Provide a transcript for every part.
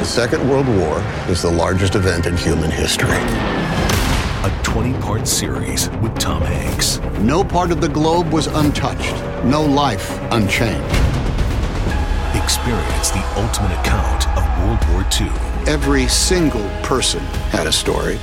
Second World War is the largest event in human history. A 20-part series with Tom Hanks. No part of the globe was untouched. No life unchanged. Experience the ultimate account of World War II. Every single person had a story.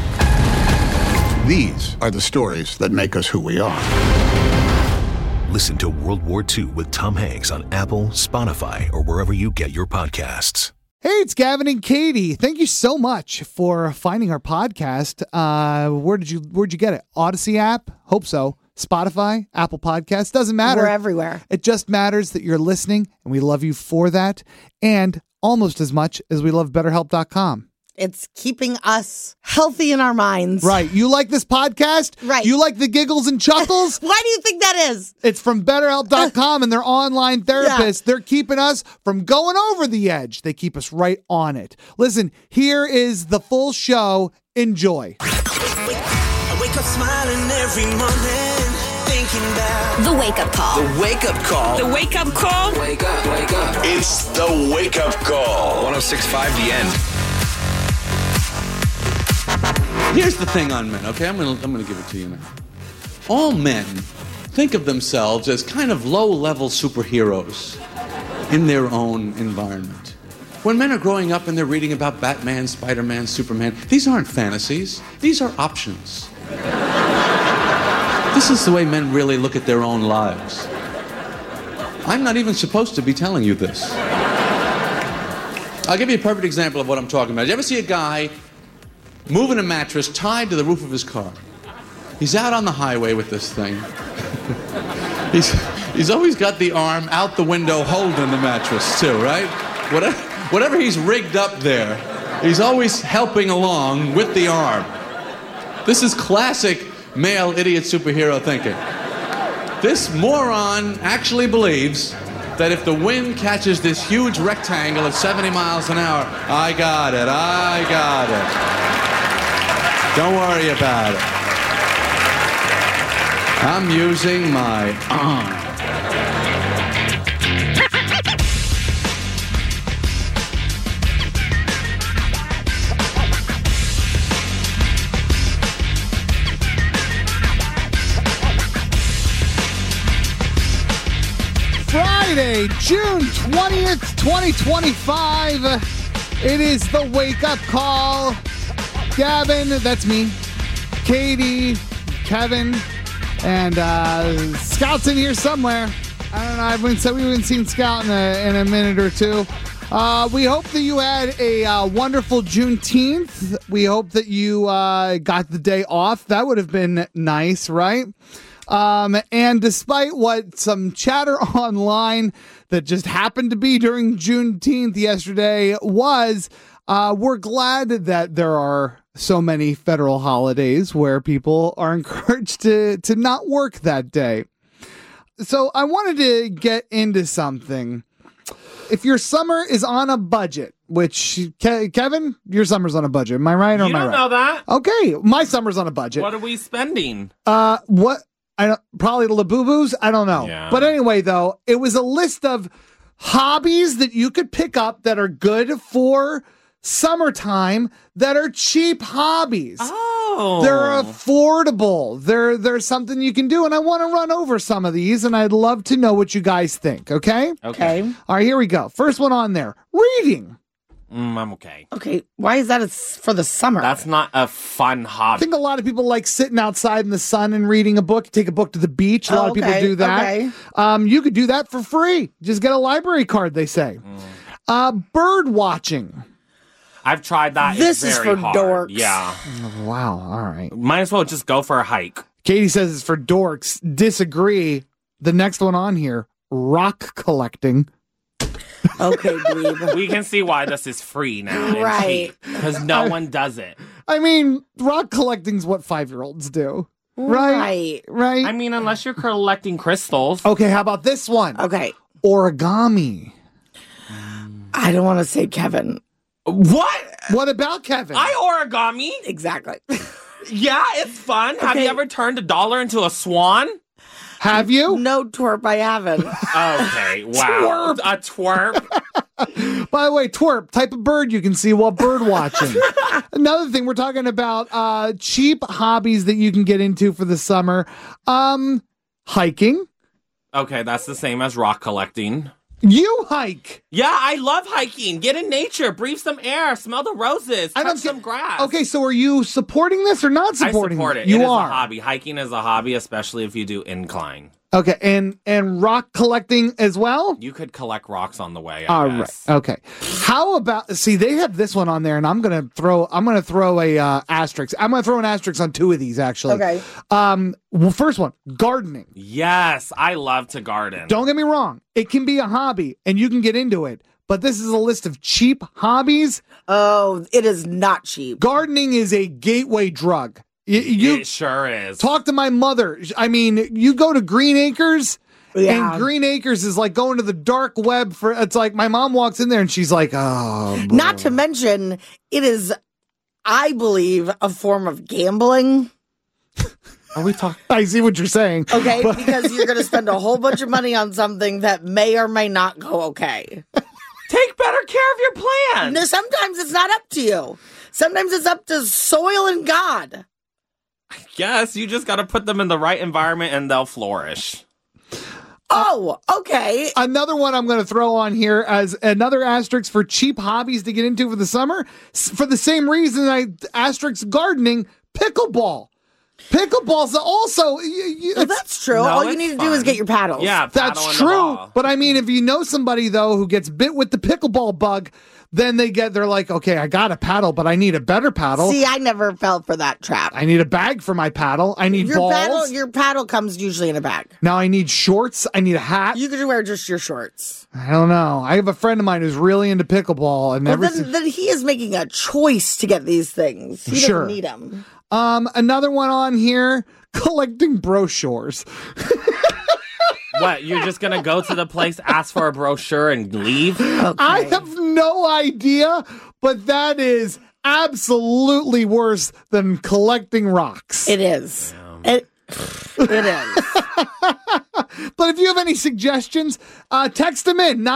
These are the stories that make us who we are. Listen to World War II with Tom Hanks on Apple, Spotify, or wherever you get your podcasts. Hey, it's Gavin and Katie. Thank you so much for finding our podcast. Where'd you get it? Odyssey app? Hope so. Spotify, Apple Podcasts, doesn't matter. We're everywhere. It just matters that you're listening, and we love you for that. And almost as much as we love BetterHelp.com. It's keeping us healthy in our minds. Right. You like this podcast? Right. You like the giggles and chuckles? Why do you think that is? It's from BetterHelp.com and their online therapists. Yeah. They're keeping us from going over the edge. They keep us right on it. Listen, here is the full show. Enjoy. I wake up smiling every morning, thinking about the wake-up call. The wake-up call. The wake-up call. Wake up, wake up. It's the wake-up call. 106.5 The End. Here's the thing on men, okay? I'm gonna give it to you now. All men think of themselves as kind of low-level superheroes in their own environment. When men are growing up and they're reading about Batman, Spider-Man, Superman, these aren't fantasies. These are options. This is the way men really look at their own lives. I'm not even supposed to be telling you this. I'll give you a perfect example of what I'm talking about. You ever see a guy moving a mattress tied to the roof of his car? He's out on the highway with this thing. He's always got the arm out the window holding the mattress too, right? Whatever he's rigged up there, he's always helping along with the arm. This is classic male idiot superhero thinking. This moron actually believes that if the wind catches this huge rectangle at 70 miles an hour, I got it. Don't worry about it. I'm using my arm. Friday, June 20th, 2025. It is the wake-up call. Gavin, that's me. Katie, Kevin, and Scout's in here somewhere. I don't know. We haven't seen Scout in a minute or two. We hope that you had a wonderful Juneteenth. We hope that you got the day off. That would have been nice, right? And despite what some chatter online that just happened to be during Juneteenth yesterday was, we're glad that there are so many federal holidays where people are encouraged to not work that day. So I wanted to get into something. If your summer is on a budget, which, Kevin, your summer's on a budget. Am I right or am I right? You don't know that. Okay, my summer's on a budget. What are we spending? What? Probably the Labubu's. I don't know. Yeah. But anyway, though, it was a list of hobbies that you could pick up that are good for summertime that are cheap hobbies. Oh. They're affordable. They're something you can do. And I want to run over some of these, and I'd love to know what you guys think. Okay? Okay. All right, here we go. First one on there. Reading. I'm okay. Okay, why is that for the summer? That's not a fun hobby. I think a lot of people like sitting outside in the sun and reading a book. Take a book to the beach. A lot of people do that. Okay. You could do that for free. Just get a library card, they say. Bird watching. I've tried that. This it's is very for hard. dorks. Yeah. Wow. All right. Might as well just go for a hike. Katie says it's for dorks. Disagree. The next one on here, rock collecting. Okay, dweeb. We can see why this is free now. Right. Because no one does it. I mean, rock collecting's what 5-year-olds do. Right? Right. I mean, unless you're collecting crystals. Okay, how about this one? Okay. Origami. I don't want to say Kevin. What? What about Kevin? I origami. Exactly. Yeah, it's fun. Have you ever turned $1 into a swan? Have you? No twerp, I haven't. Okay, wow. Twerp. A twerp. By the way, twerp, type of bird you can see while bird watching. Another thing, we're talking about cheap hobbies that you can get into for the summer. Hiking. Okay, that's the same as rock collecting. You hike. Yeah, I love hiking. Get in nature, breathe some air, smell the roses, touch some grass. Okay, so are you supporting this or not supporting I support it. You it is are. a hobby. Hiking is a hobby, especially if you do incline. Okay, and rock collecting as well? You could collect rocks on the way, All I guess. right. Okay. How about they have this one on there, and I'm gonna throw a asterisk. I'm gonna throw an asterisk on two of these actually. Okay. Well, first one, gardening. Yes, I love to garden. Don't get me wrong, it can be a hobby and you can get into it, but this is a list of cheap hobbies. Oh, it is not cheap. Gardening is a gateway drug. You it sure is. Talk to my mother. I mean, you go to Green Acres, Yeah. and Green Acres is like going to the dark web it's like my mom walks in there and she's like, oh. Bro. Not to mention, it is, I believe, a form of gambling. Are we talking? I see what you're saying. Okay, because you're going to spend a whole bunch of money on something that may or may not go okay. Take better care of your plants. No, sometimes it's not up to you. Sometimes it's up to soil and God. Yes, you just got to put them in the right environment and they'll flourish. Oh, okay. Another one I'm going to throw on here as another asterisk for cheap hobbies to get into for the summer. For the same reason I asterisk gardening, pickleball. Pickleball's also... Well, that's true. No, All you it's need to fun. do is get your paddles. Yeah, paddle That's in the true. ball. But I mean, if you know somebody, though, who gets bit with the pickleball bug, then they're like, okay, I got a paddle, but I need a better paddle. See, I never fell for that trap. I need a bag for my paddle. I need balls. Your paddle comes usually in a bag. Now I need shorts. I need a hat. You could wear just your shorts. I don't know. I have a friend of mine who's really into pickleball, and Well, then he is making a choice to get these things. He Sure. doesn't need them. Another one on here, collecting brochures. What, you're just going to go to the place, ask for a brochure, and leave? Okay. I have no idea, but that is absolutely worse than collecting rocks. It is. It is. But if you have any suggestions, text them in,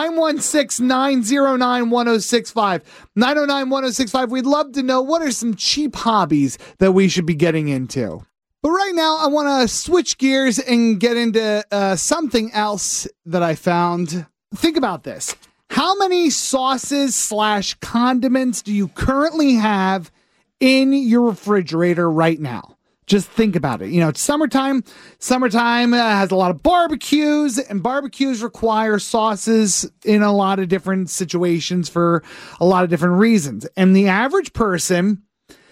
916-909-1065. 909-1065. We'd love to know what are some cheap hobbies that we should be getting into. But right now, I want to switch gears and get into something else that I found. Think about this. How many sauces / condiments do you currently have in your refrigerator right now? Just think about it. You know, it's summertime. Summertime has a lot of barbecues, and barbecues require sauces in a lot of different situations for a lot of different reasons. And the average person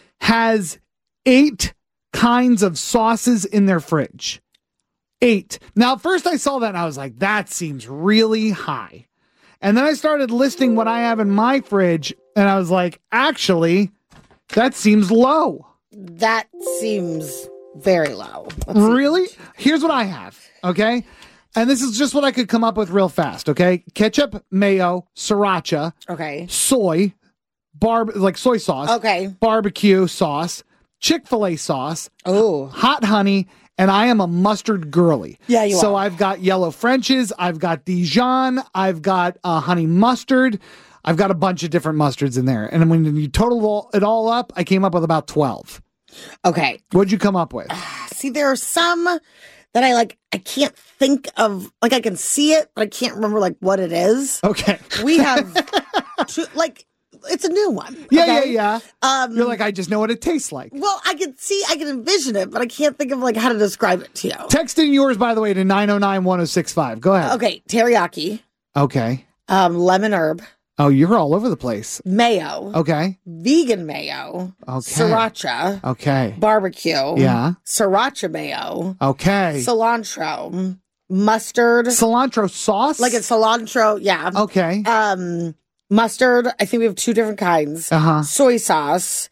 has 8 kinds of sauces in their fridge. 8. Now, first I saw that and I was like, that seems really high. And then I started listing what I have in my fridge, and I was like, actually, that seems low. That seems very low. Really? Here's what I have, okay? And this is just what I could come up with real fast, okay? Ketchup, mayo, sriracha, Okay. soy, soy sauce, Okay. barbecue sauce, Chick-fil-A sauce, Oh. hot honey, and I am a mustard girly. Yeah, you So are. I've got yellow Frenches, I've got Dijon, I've got honey mustard, I've got a bunch of different mustards in there. And when you total it all up, I came up with about 12. Okay. What'd you come up with? See, there are some that I can't think of, I can see it, but I can't remember what it is. Okay. We have two, it's a new one. Yeah, okay? yeah. You're like, I just know what it tastes like. Well, I can envision it, but I can't think of how to describe it to you. Text in yours, by the way, to 909-1065. Go ahead. Okay, teriyaki, Okay. lemon herb, Oh, you're all over the place. mayo, Okay. vegan mayo, Okay. sriracha, Okay. barbecue, Yeah. sriracha mayo, Okay. cilantro, mustard, Cilantro sauce? a cilantro, yeah. Okay. Mustard, I think we have 2 different kinds. Uh-huh. Soy sauce.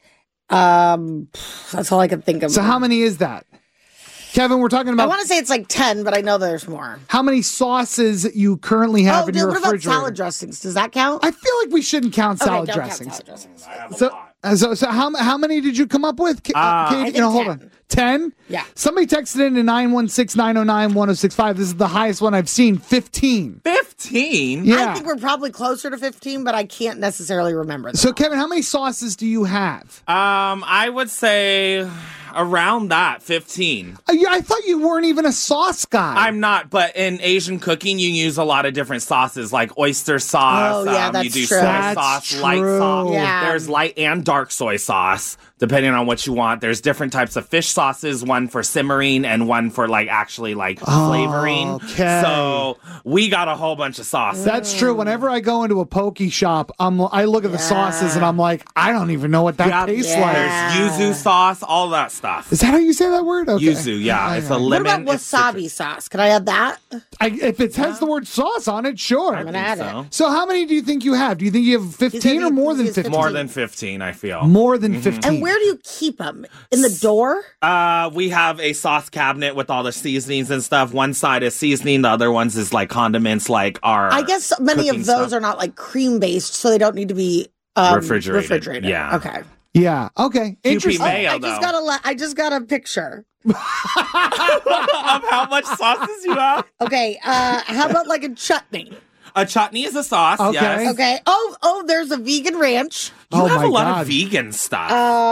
That's all I can think of. So how many is that? Kevin, we're talking I about want to say it's 10, but I know there's more. how many sauces you currently have in your what about refrigerator. salad dressings? Does that count? I feel like we shouldn't count salad don't dressings. Count salad dressings. So So how many did you come up with? Katie, I think hold 10. on. 10? Yeah. Somebody texted in to 916-909-1065. This is the highest one I've seen. 15. 15? Yeah. I think we're probably closer to 15, but I can't necessarily remember that. So, Kevin, how many sauces do you have? I would say around that, 15. I thought you weren't even a sauce guy. I'm not, but in Asian cooking, you use a lot of different sauces, like oyster sauce. Oh, yeah, that's you do true. soy That's sauce, light true. sauce. Yeah. There's light and dark soy sauce, depending on what you want. There's different types of fish sauces, one for simmering and one for flavoring. Okay. So we got a whole bunch of sauces. That's true. Whenever I go into a poke shop, I look at the sauces and I'm like, I don't even know what that tastes like. There's yuzu sauce, all that stuff. Is that how you say that word? Okay. Yuzu, yeah. It's a What lemon. about it's wasabi sauce? Can I add that? If it has the word sauce on it, sure. I'm gonna add so. it. So how many do you think you have? Do you think you have 15 or more than 15? More than 15, I feel. More than 15. And where do you keep them? In the door? We have a sauce cabinet with all the seasonings and stuff. One side is seasoning, the other one's is like condiments, like our. I guess many of cooking those stuff. are not like cream based, so they don't need to be Refrigerated. Yeah. Okay. Yeah. Okay. Interesting. mayo. I just got a picture. of how much sauces you have. Okay. How about like a chutney? A chutney is a sauce. Okay. Yes. Okay. Oh, there's a vegan ranch. You Oh have my a lot God. of vegan stuff.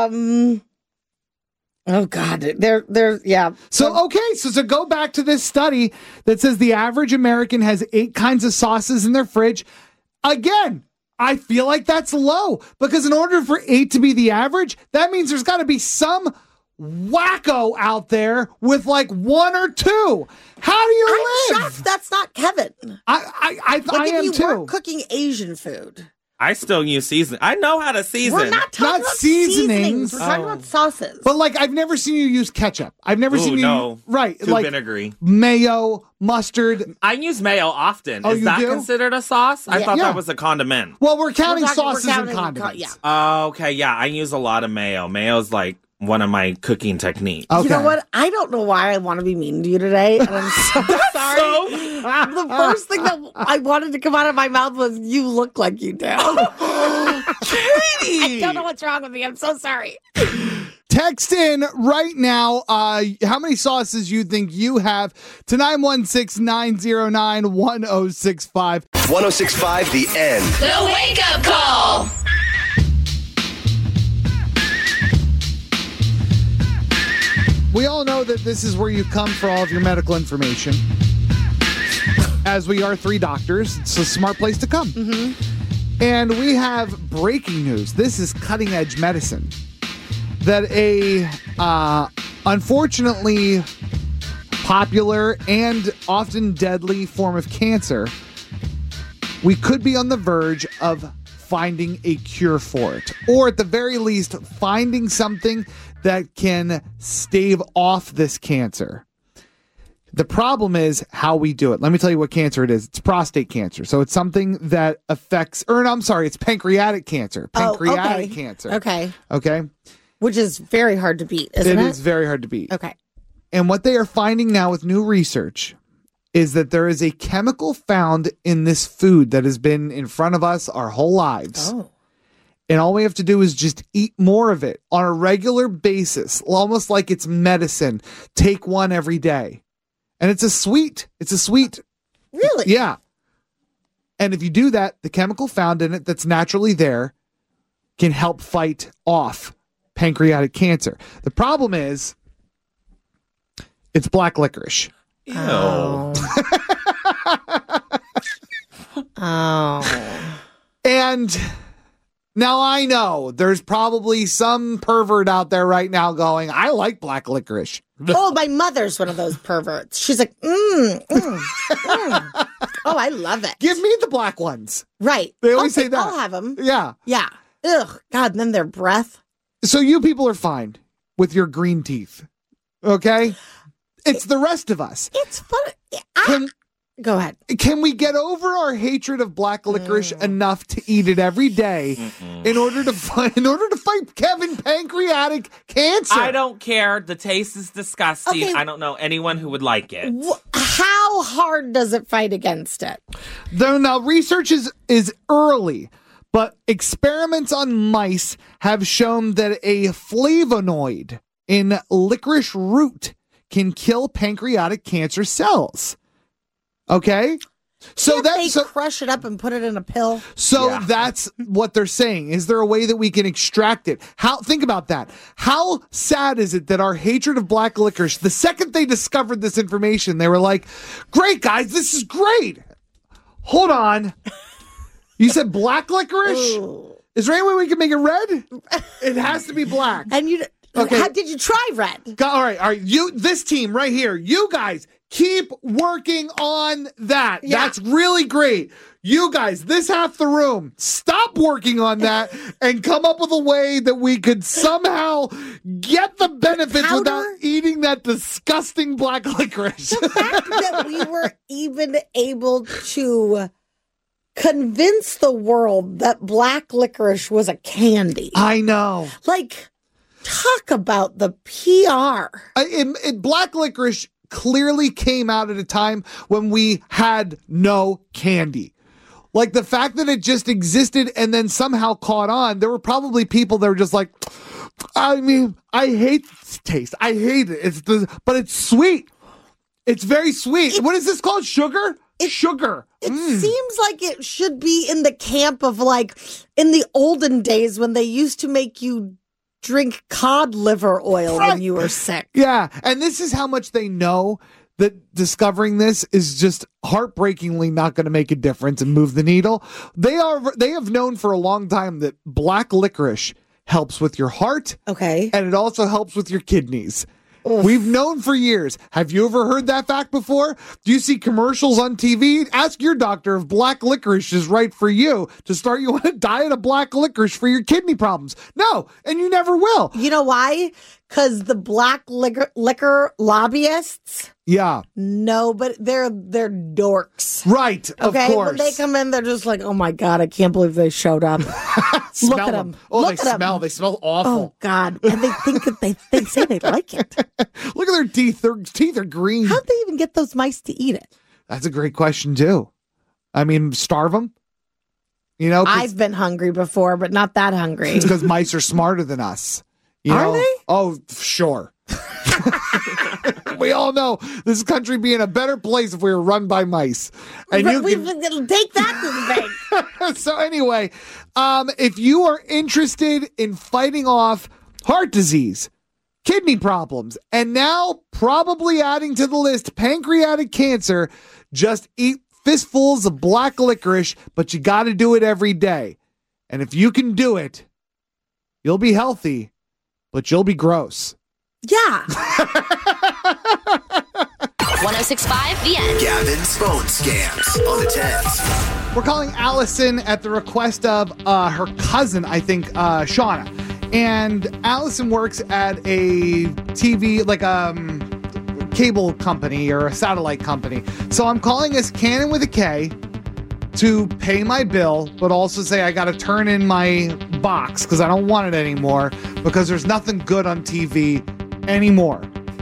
Oh God. There's yeah. So go back to this study that says the average American has 8 kinds of sauces in their fridge. Again, I feel like that's low because in order for 8 to be the average, that means there's got to be some wacko out there with like 1 or 2. How do you I'm live? shocked that's not Kevin. I Like if am you too. weren't cooking Asian food. I still use seasoning. I know how to season. We're not talking Not about seasonings. We're talking about sauces. But like I've never seen you use ketchup. I've never seen you no. right Too like vinegary. mayo, mustard. I use mayo often. Oh, Is you that do? considered a sauce? I thought Yeah. that was a condiment. Well, we're counting We're sauces counting and condiments. yeah. Oh, okay. Yeah, I use a lot of mayo. Mayo's like one of my cooking techniques. Okay. You know what? I don't know why I want to be mean to you today, and I'm so sorry. The first thing that I wanted to come out of my mouth was, "You look like you do." Katie! I don't know what's wrong with me. I'm so sorry. Text in right now how many sauces you think you have to 916-909-1065. 1065 The End. The Wake Up Call. We all know that this is where you come for all of your medical information. As we are 3 doctors, it's a smart place to come. And we have breaking news. This is cutting edge medicine. That a unfortunately popular and often deadly form of cancer, we could be on the verge of finding a cure for it. Or at the very least, finding something that can stave off this cancer. The problem is how we do it. Let me tell you what cancer it is. It's prostate cancer. So it's something that affects, it's pancreatic cancer. Pancreatic cancer. Okay. Okay? Which is very hard to beat, isn't it? It is very hard to beat. Okay. And what they are finding now with new research is that there is a chemical found in this food that has been in front of us our whole lives. Oh. And all we have to do is just eat more of it on a regular basis, almost like it's medicine. Take one every day. And it's a sweet. Really? Yeah. And if you do that, the chemical found in it that's naturally there can help fight off pancreatic cancer. The problem is it's black licorice. Ew. Oh. And now I know there's probably some pervert out there right now going, I like black licorice. Oh, my mother's one of those perverts. She's like, Oh, I love it. Give me the black ones. Right. They always say that. I'll have them. Yeah. Yeah. Ugh. God, and then their breath. So you people are fine with your green teeth. Okay? It's the rest of us. It's fun. Go ahead. Can we get over our hatred of black licorice enough to eat it every day in order to fight Kevin pancreatic cancer? I don't care. The taste is disgusting. Okay. I don't know anyone who would like it. How hard does it fight against it? Though now research is early, But experiments on mice have shown that a flavonoid in licorice root can kill pancreatic cancer cells. Okay? So they crush it up and put it in a pill. So that's what they're saying. Is there a way that we can extract it? Think about that. How sad is it that our hatred of black licorice, the second they discovered this information, they were like, great, guys, this is great. Hold on. You said black licorice? Ooh. Is there any way we can make it red? It has to be black. And how did you try red? All right. This team right here, you guys, keep working on that. Yeah. That's really great. You guys, this half the room, stop working on that and come up with a way that we could somehow get the benefits without eating that disgusting black licorice. The fact that we were even able to convince the world that black licorice was a candy. I know. Like, talk about the PR. Black licorice clearly came out at a time when we had no candy. Like the fact that it just existed and then somehow caught on, there were probably people that were just like, I mean, I hate this taste. I hate it. But it's sweet. It's very sweet. What is this called? Sugar? Sugar. It seems like it should be in the camp of like in the olden days when they used to make you drink cod liver oil when you were sick. Yeah, and this is how much they know that discovering this is just heartbreakingly not going to make a difference and move the needle. They have known for a long time that black licorice helps with your heart. Okay. And it also helps with your kidneys. Oof. We've known for years. Have you ever heard that fact before? Do you see commercials on TV? Ask your doctor if black licorice is right for you to start you on a diet of black licorice for your kidney problems. No, and you never will. You know why? Because the black liquor lobbyists. Yeah. No, but they're dorks. Right, okay? Of course. When they come in, they're just like, oh my God, I can't believe they showed up. Look at them. Oh, they smell awful. Oh God. And they think that they say they like it. Look at their teeth. Their teeth are green. How'd they even get those mice to eat it? That's a great question too. I mean, starve them? You know? I've been hungry before, but not that hungry. It's because mice are smarter than us. Are they? Oh, sure. We all know this country be in a better place if we were run by mice. And take that to the bank. So anyway, if you are interested in fighting off heart disease, kidney problems, and now probably adding to the list pancreatic cancer, just eat fistfuls of black licorice, but you got to do it every day. And if you can do it, you'll be healthy, but you'll be gross. Yeah. 106.5 The End. Gavin's phone scams on the 10s. We're calling Allison at the request of her cousin, I think, Shauna. And Allison works at a TV, like a cable company or a satellite company. So I'm calling us Cannon with a K to pay my bill, but also say I got to turn in my box because I don't want it anymore because there's nothing good on TV anymore.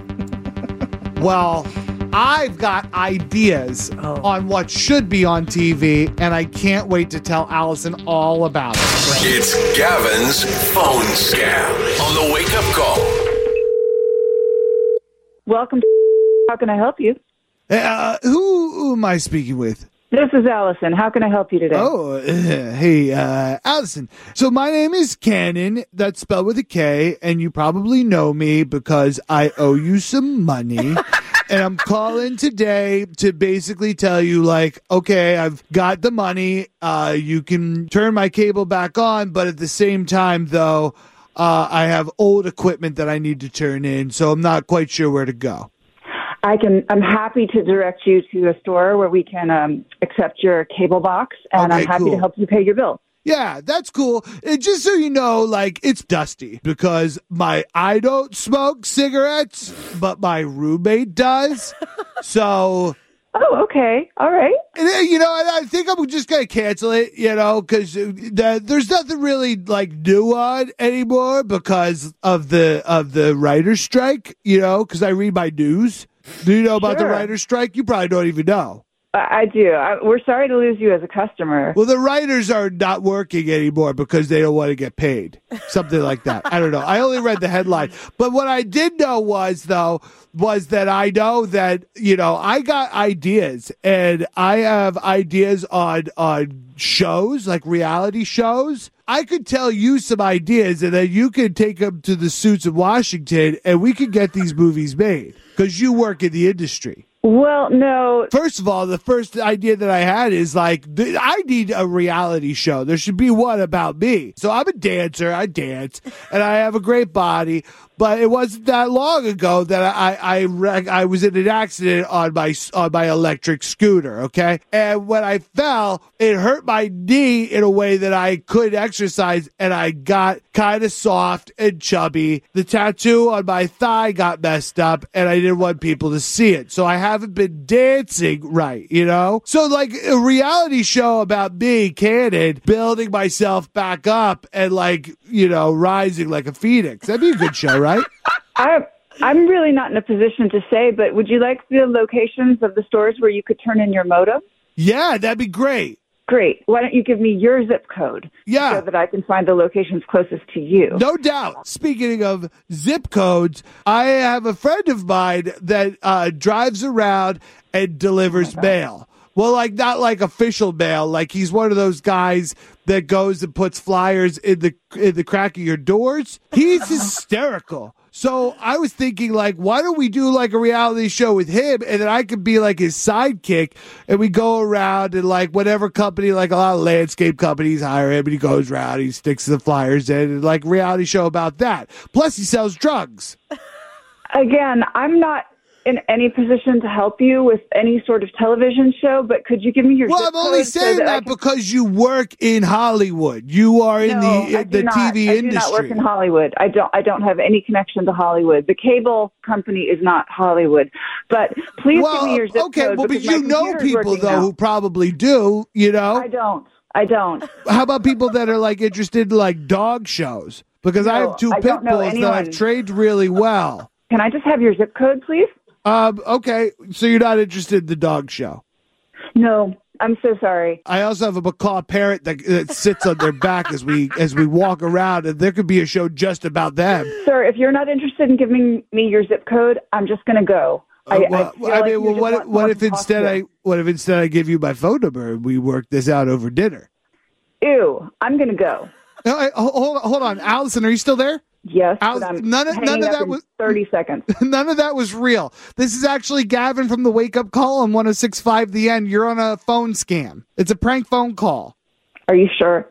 Well, I've got ideas on what should be on TV, and I can't wait to tell Allison all about it. It's Gavin's phone scam on the Wake Up Call. Welcome to How Can I Help You? Who am I speaking with? This is Allison. How can I help you today? Hey, Allison. So my name is Cannon. That's spelled with a K, and you probably know me because I owe you some money. And I'm calling today to basically tell you, like, okay, I've got the money. You can turn my cable back on, but at the same time, though, I have old equipment that I need to turn in, so I'm not quite sure where to go. I'm happy to direct you to a store where we can accept your cable box, and I'm happy to help you pay your bill. Yeah, that's cool. Just so you know, like, it's dusty because I don't smoke cigarettes, but my roommate does. So. Oh, okay. All right. You know, I think I'm just going to cancel it, you know, because there's nothing really, like, new on anymore because of the writer's strike, you know, because I read my news. Do you know about the writer's strike? You probably don't even know. I do. We're sorry to lose you as a customer. Well, the writers are not working anymore because they don't want to get paid. Something like that. I don't know. I only read the headline. But what I did know was that I know that, I got ideas, and I have ideas on shows, like reality shows. I could tell you some ideas, and then you could take them to the Suits of Washington, and we could get these movies made because you work in the industry. Well, no. First of all, the first idea that I had is I need a reality show. There should be one about me. So I'm a dancer. I dance, and I have a great body. But it wasn't that long ago that I was in an accident on my electric scooter. Okay, and when I fell, it hurt my knee in a way that I couldn't exercise, and I got kind of soft and chubby. The tattoo on my thigh got messed up, and I didn't want people to see it. So I haven't been dancing right, So like a reality show about me, Cannon, building myself back up and rising like a phoenix. That'd be a good show, right? I'm really not in a position to say, but would you like the locations of the stores where you could turn in your modem? Yeah, that'd be great. Great. Why don't you give me your zip code? Yeah. So that I can find the locations closest to you. No doubt. Speaking of zip codes, I have a friend of mine that drives around and delivers mail. Well, not like official mail. Like he's one of those guys that goes and puts flyers in the crack of your doors. He's hysterical. So I was thinking, why don't we do a reality show with him, and then I could be his sidekick, and we go around and whatever company, a lot of landscape companies hire him, and he goes around, he sticks the flyers in, and reality show about that. Plus, he sells drugs. Again, I'm not in any position to help you with any sort of television show, but could you give me your zip code? Well, I'm only saying that because you work in Hollywood. You are in the TV industry. I do not work in Hollywood. I don't have any connection to Hollywood. The cable company is not Hollywood. But please give me your zip code. Okay, but you know people though who probably do. I don't. How about people that are interested in dog shows? Because I have two pit bulls that I've trained really well. Can I just have your zip code, please? Okay, so you're not interested in the dog show? No, I'm so sorry. I also have a macaw parrot that sits on their back as we walk around, and there could be a show just about them. Sir, if you're not interested in giving me your zip code, I'm just going to go. What if instead I give you my phone number and we work this out over dinner? Ew, I'm going to go. Hold on, Allison, are you still there? Yes, none of that was 30 seconds. None of that was real. This is actually Gavin from the Wake Up Call on 106.5 The End. You're on a phone scam. It's a prank phone call. Are you sure?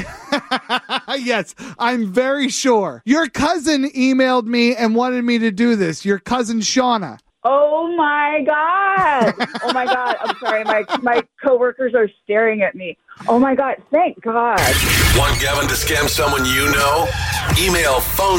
Yes, I'm very sure. Your cousin emailed me and wanted me to do this. Your cousin Shauna. Oh my God! Oh my God! I'm sorry. My coworkers are staring at me. Oh my God! Thank God. Want Gavin to scam someone you know? Email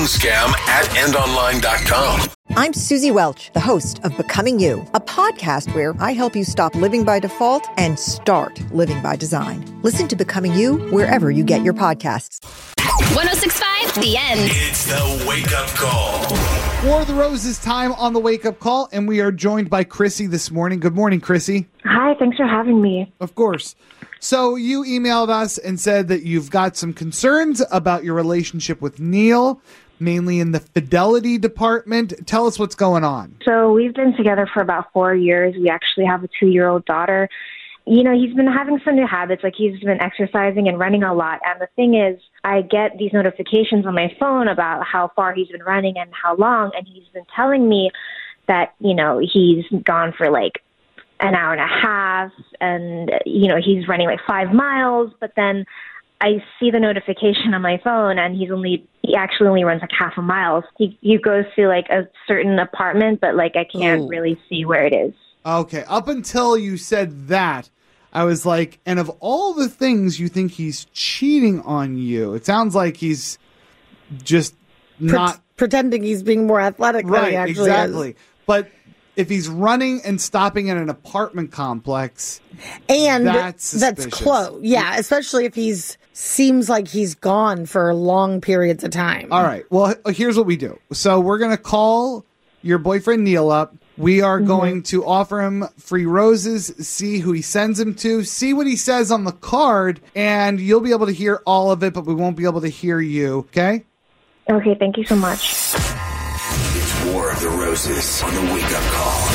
phonescam@endonline.com. I'm Susie Welch, the host of Becoming You, a podcast where I help you stop living by default and start living by design. Listen to Becoming You wherever you get your podcasts. 106.5 The End. It's the Wake Up Call. War of the Roses time on the Wake Up Call, and we are joined by Chrissy this morning. Good morning, Chrissy. Hi, thanks for having me. Of course. So you emailed us and said that you've got some concerns about your relationship with Neil, mainly in the fidelity department. Tell us what's going on. So we've been together for about 4 years. We actually have a 2-year-old daughter. He's been having some new habits, like he's been exercising and running a lot. And the thing is, I get these notifications on my phone about how far he's been running and how long. And he's been telling me that, he's gone for an hour and a half and, he's running 5 miles. But then I see the notification on my phone and he actually only runs half a mile. He goes to a certain apartment, but I can't really see where it is. Okay. Up until you said that, I was like, and of all the things you think he's cheating on you, it sounds like he's just not pretending he's being more athletic than he actually is. But if he's running and stopping at an apartment complex, and that's close. Yeah, especially if seems like he's gone for long periods of time. All right. Well, here's what we do. So we're going to call your boyfriend Neil up, We are going to offer him free roses, see who he sends them to, see what he says on the card, and you'll be able to hear all of it, but we won't be able to hear you, okay? Okay, thank you so much. It's War of the Roses on the Wake Up Call.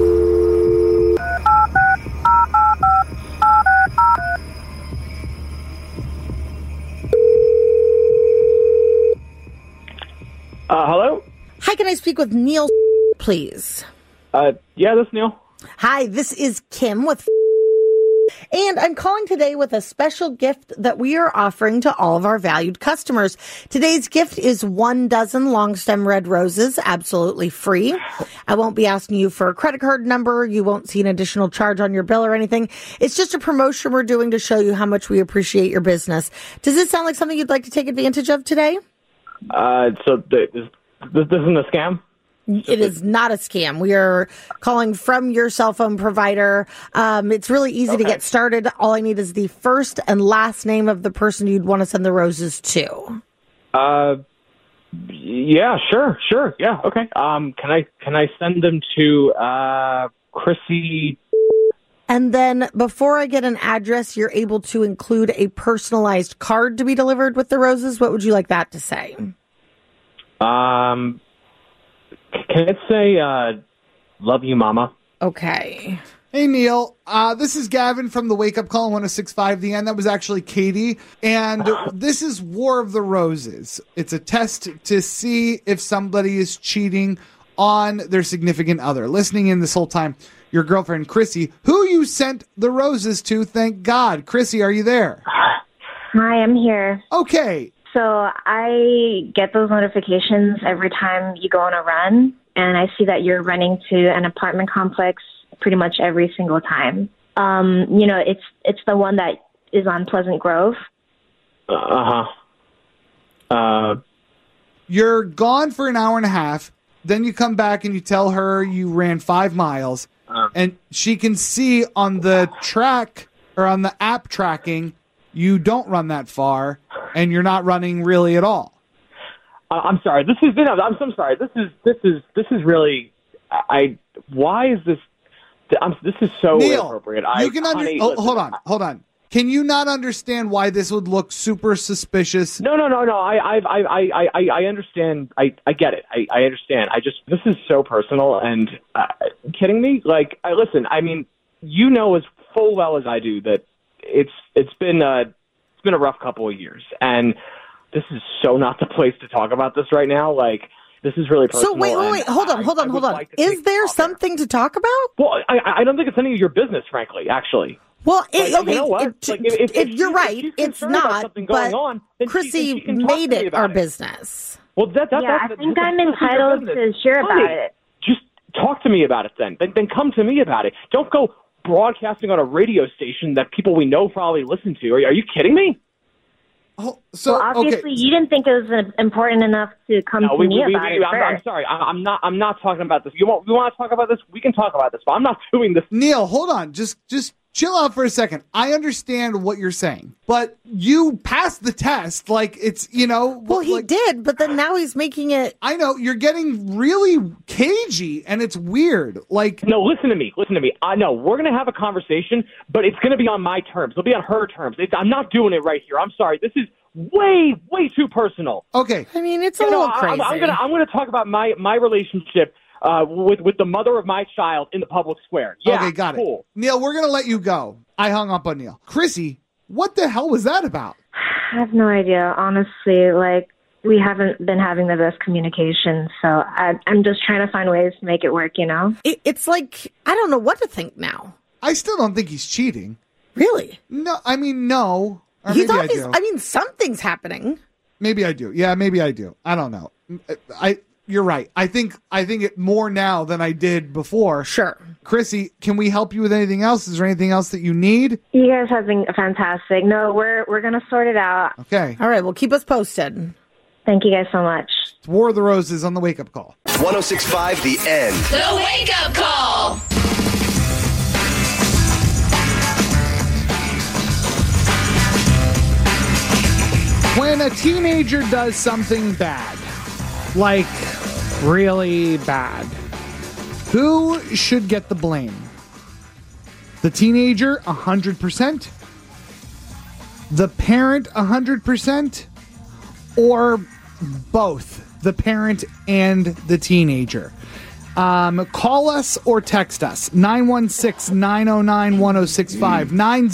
Hello? Hi, can I speak with Neil, please? Yeah, this is Neil. Hi, this is Kim with and I'm calling today with a special gift that we are offering to all of our valued customers. Today's gift is 1 dozen long stem red roses, absolutely free. I won't be asking you for a credit card number. You won't see an additional charge on your bill or anything. It's just a promotion we're doing to show you how much we appreciate your business. Does this sound like something you'd like to take advantage of today? So this isn't a scam? It is not a scam. We are calling from your cell phone provider. It's really easy to get started. All I need is the first and last name of the person you'd want to send the roses to. Yeah, sure. Yeah, okay. Can I send them to Chrissy? And then before I get an address, you're able to include a personalized card to be delivered with the roses. What would you like that to say? Can it say, love you, mama? Okay. Hey, Neil. This is Gavin from the Wake Up Call 106.5 The End. That was actually Katie. And this is War of the Roses. It's a test to see if somebody is cheating on their significant other. Listening in this whole time, your girlfriend, Chrissy, who you sent the roses to, thank God. Chrissy, are you there? Hi, I'm here. Okay. So I get those notifications every time you go on a run, and I see that you're running to an apartment complex pretty much every single time. It's the one that is on Pleasant Grove. You're gone for an hour and a half. Then you come back and you tell her you ran 5 miles, and she can see on the track or on the app tracking you don't run that far. And you're not running really at all. I'm sorry. I'm sorry. This is really. Why is this? This is so Neil, inappropriate. Hold on. Can you not understand why this would look super suspicious? No. I understand. I get it. I understand. This is so personal. And kidding me? Like, listen. I mean, you know as full well as I do that it's been a rough couple of years, and this is so not the place to talk about this right now. Like, this is really personal. So wait, hold on. Is there something to talk about? Well, I don't think it's any of your business, frankly, actually. Well, you know what? If you're right, it's not, but on, Chrissy made it our business. Well, I think I'm entitled to hear about it. Just talk to me about it then. Then come to me about it. Don't go broadcasting on a radio station that people we know probably listen to. Are you kidding me? Well, obviously you didn't think it was important enough to come to me about it. I'm sorry. I'm not talking about this. You want to talk about this? We can talk about this, but I'm not doing this. Neil, hold on. Just chill out for a second. I understand what you're saying, but you passed the test. Like, it's, Well, he did, but then now he's making it. I know. You're getting really cagey, and it's weird. Like, no, listen to me. I know we're going to have a conversation, but it's going to be on my terms. It'll be on her terms. I'm not doing it right here. I'm sorry. This is way too personal. Okay. I mean, it's a little crazy. I'm going to talk about my relationship with the mother of my child in the public square. Yeah, okay, got cool. it. Neil, we're going to let you go. I hung up on Neil. Chrissy, what the hell was that about? I have no idea. Honestly, we haven't been having the best communication, so I'm just trying to find ways to make it work, It's like, I don't know what to think now. I still don't think he's cheating. Really? No, I mean, no. Or He's maybe obvious, I do. Something's happening. Maybe I do. Yeah, maybe I do. I don't know. You're right. I think it more now than I did before. Sure. Chrissy, can we help you with anything else? Is there anything else that you need? You guys have been fantastic. No, we're going to sort it out. Okay. All right. Well, keep us posted. Thank you guys so much. It's War of the Roses on the Wake Up Call. 106.5 The End. The Wake Up Call. When a teenager does something bad, like really bad, Who should get the blame? The teenager, 100%? The parent, 100%? Or both, the parent and the teenager? Call us or text us, 916-909-1065,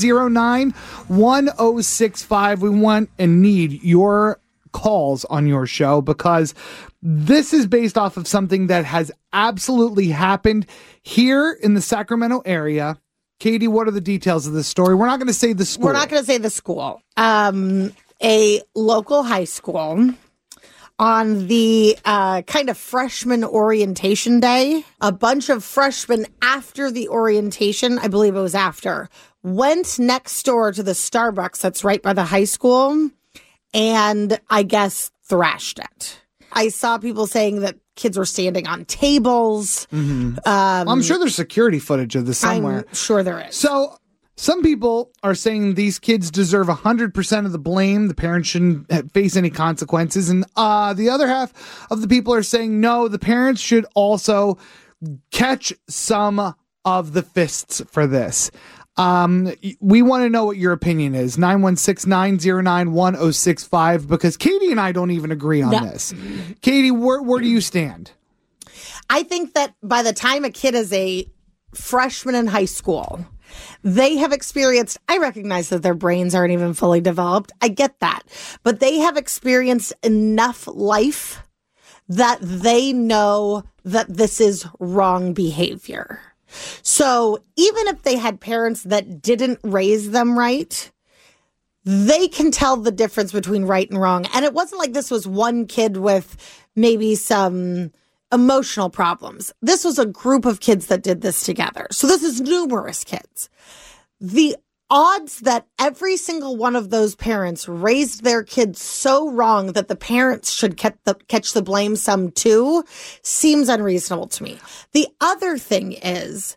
909-1065. We want and need your calls on your show because this is based off of something that has absolutely happened here in the Sacramento area. Katie, what are the details of this story? We're not going to say the school. We're not going to say the school. A local high school on the kind of freshman orientation day, a bunch of freshmen after the orientation, I believe it was after, went next door to the Starbucks that's right by the high school and I guess thrashed it. I saw people saying that kids were standing on tables. Mm-hmm. I'm sure there's security footage of this somewhere. I'm sure there is. So some people are saying these kids deserve 100% of the blame. The parents shouldn't face any consequences. And the other half of the people are saying, no, the parents should also catch some of the fists for this. We want to know what your opinion is. 916-909-1065 because Katie and I don't even agree on this. Katie, where do you stand? I think that by the time a kid is a freshman in high school, they have experienced, I recognize that their brains aren't even fully developed. I get that. But they have experienced enough life that they know that this is wrong behavior. So even if they had parents that didn't raise them right, they can tell the difference between right and wrong. And it wasn't like this was one kid with maybe some emotional problems. This was a group of kids that did this together. So this is numerous kids. The odds that every single one of those parents raised their kids so wrong that the parents should catch the blame some too seems unreasonable to me. The other thing is,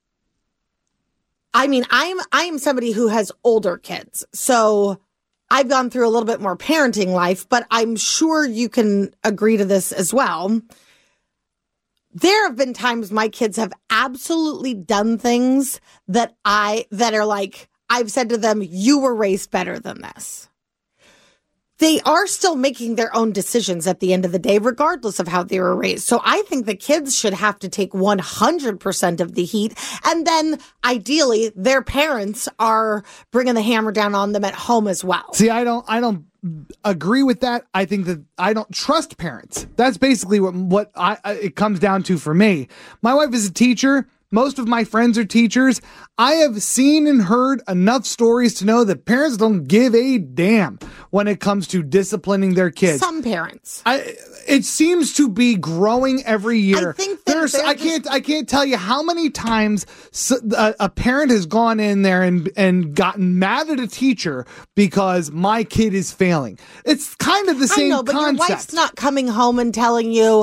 I mean, I'm somebody who has older kids, so I've gone through a little bit more parenting life, but I'm sure you can agree to this as well. There have been times my kids have absolutely done things that are like, I've said to them, you were raised better than this. They are still making their own decisions at the end of the day, regardless of how they were raised. So I think the kids should have to take 100% of the heat. And then ideally their parents are bringing the hammer down on them at home as well. See, I don't agree with that. I think that I don't trust parents. That's basically what it comes down to for me. My wife is a teacher. Most of my friends are teachers. I have seen and heard enough stories to know that parents don't give a damn when it comes to disciplining their kids. Some parents. It seems to be growing every year. I think that I can't tell you how many times a parent has gone in there and gotten mad at a teacher because my kid is failing. It's kind of the same concept. Your wife's not coming home and telling you,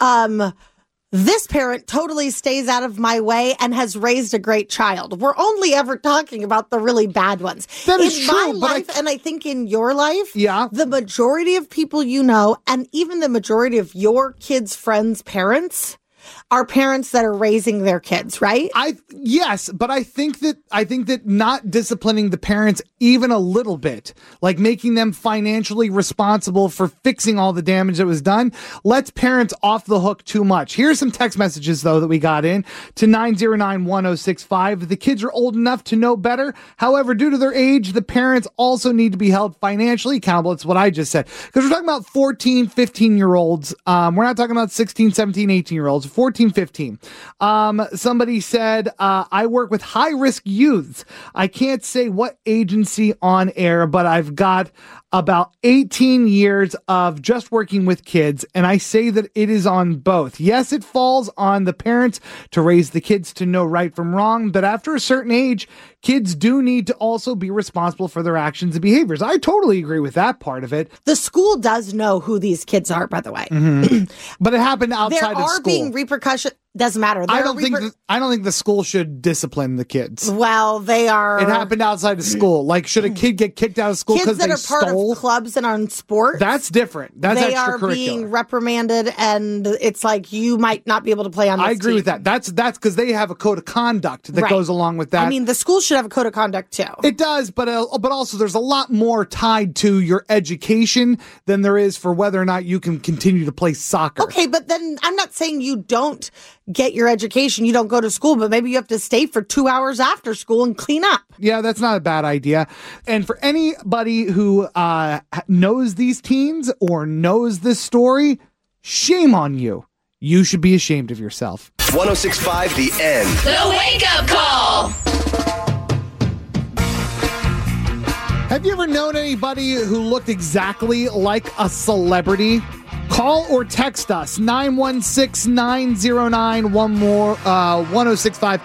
this parent totally stays out of my way and has raised a great child. We're only ever talking about the really bad ones. That is true. In my life, and I think in your life, yeah, the majority of people you know, and even the majority of your kids' friends' parents, are parents that are raising their kids, right? Yes, but I think that not disciplining the parents even a little bit, like making them financially responsible for fixing all the damage that was done, lets parents off the hook too much. Here's some text messages, though, that we got in to 909-1065. The kids are old enough to know better. However, due to their age, the parents also need to be held financially accountable. It's what I just said. Because we're talking about 14, 15-year-olds. We're not talking about 16, 17, 18-year-olds. 14, 15. Somebody said, I work with high-risk youths. I can't say what agency on air, but I've got about 18 years of just working with kids, and I say that it is on both. Yes, it falls on the parents to raise the kids to know right from wrong, but after a certain age, kids do need to also be responsible for their actions and behaviors. I totally agree with that part of it. The school does know who these kids are, by the way. Mm-hmm. But it happened outside of school. There are being repercussions. Doesn't matter. I don't think the school should discipline the kids. Well, they are. It happened outside of school. Like, should a kid get kicked out of school because they stole? Kids that are part of clubs and are in sports. That's different. That's they are extracurricular. being reprimanded, and it's like you might not be able to play on this I agree team. with that. That's because they have a code of conduct that goes along with that. I mean, the school should have a code of conduct too. It does, but also there's a lot more tied to your education than there is for whether or not you can continue to play soccer. Okay, but then I'm not saying you don't get your education, you don't go to school, but maybe you have to stay for 2 hours after school and clean up. Yeah, that's not a bad idea. And for anybody who knows these teens or knows this story, shame on you. You should be ashamed of yourself. 106.5 The End. The Wake Up Call. Have you ever known anybody who looked exactly like a celebrity? Call or text us, 916-909-1065,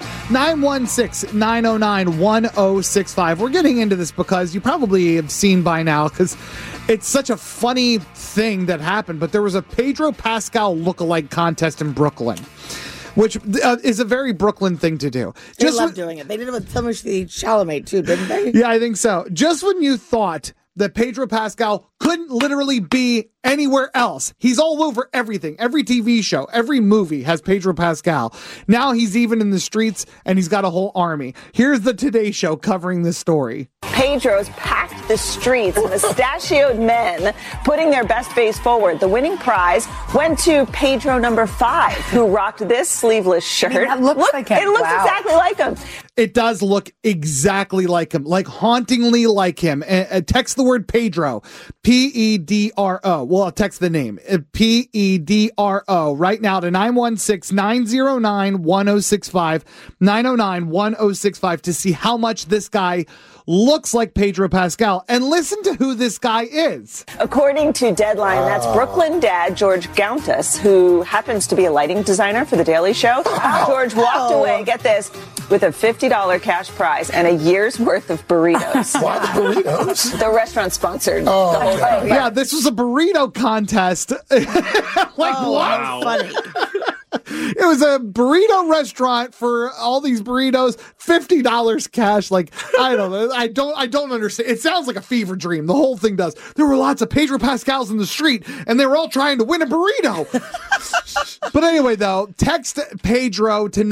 916-909-1065. We're getting into this because you probably have seen by now, because it's such a funny thing that happened, but there was a Pedro Pascal lookalike contest in Brooklyn, which is a very Brooklyn thing to do. They love doing it. They did it with Timothée Chalamet too, didn't they? Yeah, I think so. Just when you thought that Pedro Pascal couldn't literally be anywhere else. He's all over everything. Every TV show, every movie has Pedro Pascal. Now he's even in the streets, and he's got a whole army. Here's the Today Show covering this story. Pedro's packed the streets, mustachioed men putting their best face forward. The winning prize went to Pedro number 5, who rocked this sleeveless shirt. I mean, that looks like him. It looks exactly like him. It does look exactly like him, like hauntingly like him. Text the word Pedro, Pedro. Well, I'll text the name, Pedro, right now to 916-909-1065, 909-1065 to see how much this guy looks like Pedro Pascal, and listen to who this guy is. According to Deadline, that's Brooklyn dad George Gauntas, who happens to be a lighting designer for The Daily Show. George walked away, get this, with a $50 cash prize and a year's worth of burritos. Why the burritos? The restaurant sponsored the whole thing. Yeah, this was a burrito contest. Wow. Funny. It was a burrito restaurant for all these burritos, $50 cash. Like, I don't know. I don't understand. It sounds like a fever dream. The whole thing does. There were lots of Pedro Pascals in the street, and they were all trying to win a burrito. But anyway, though, text Pedro to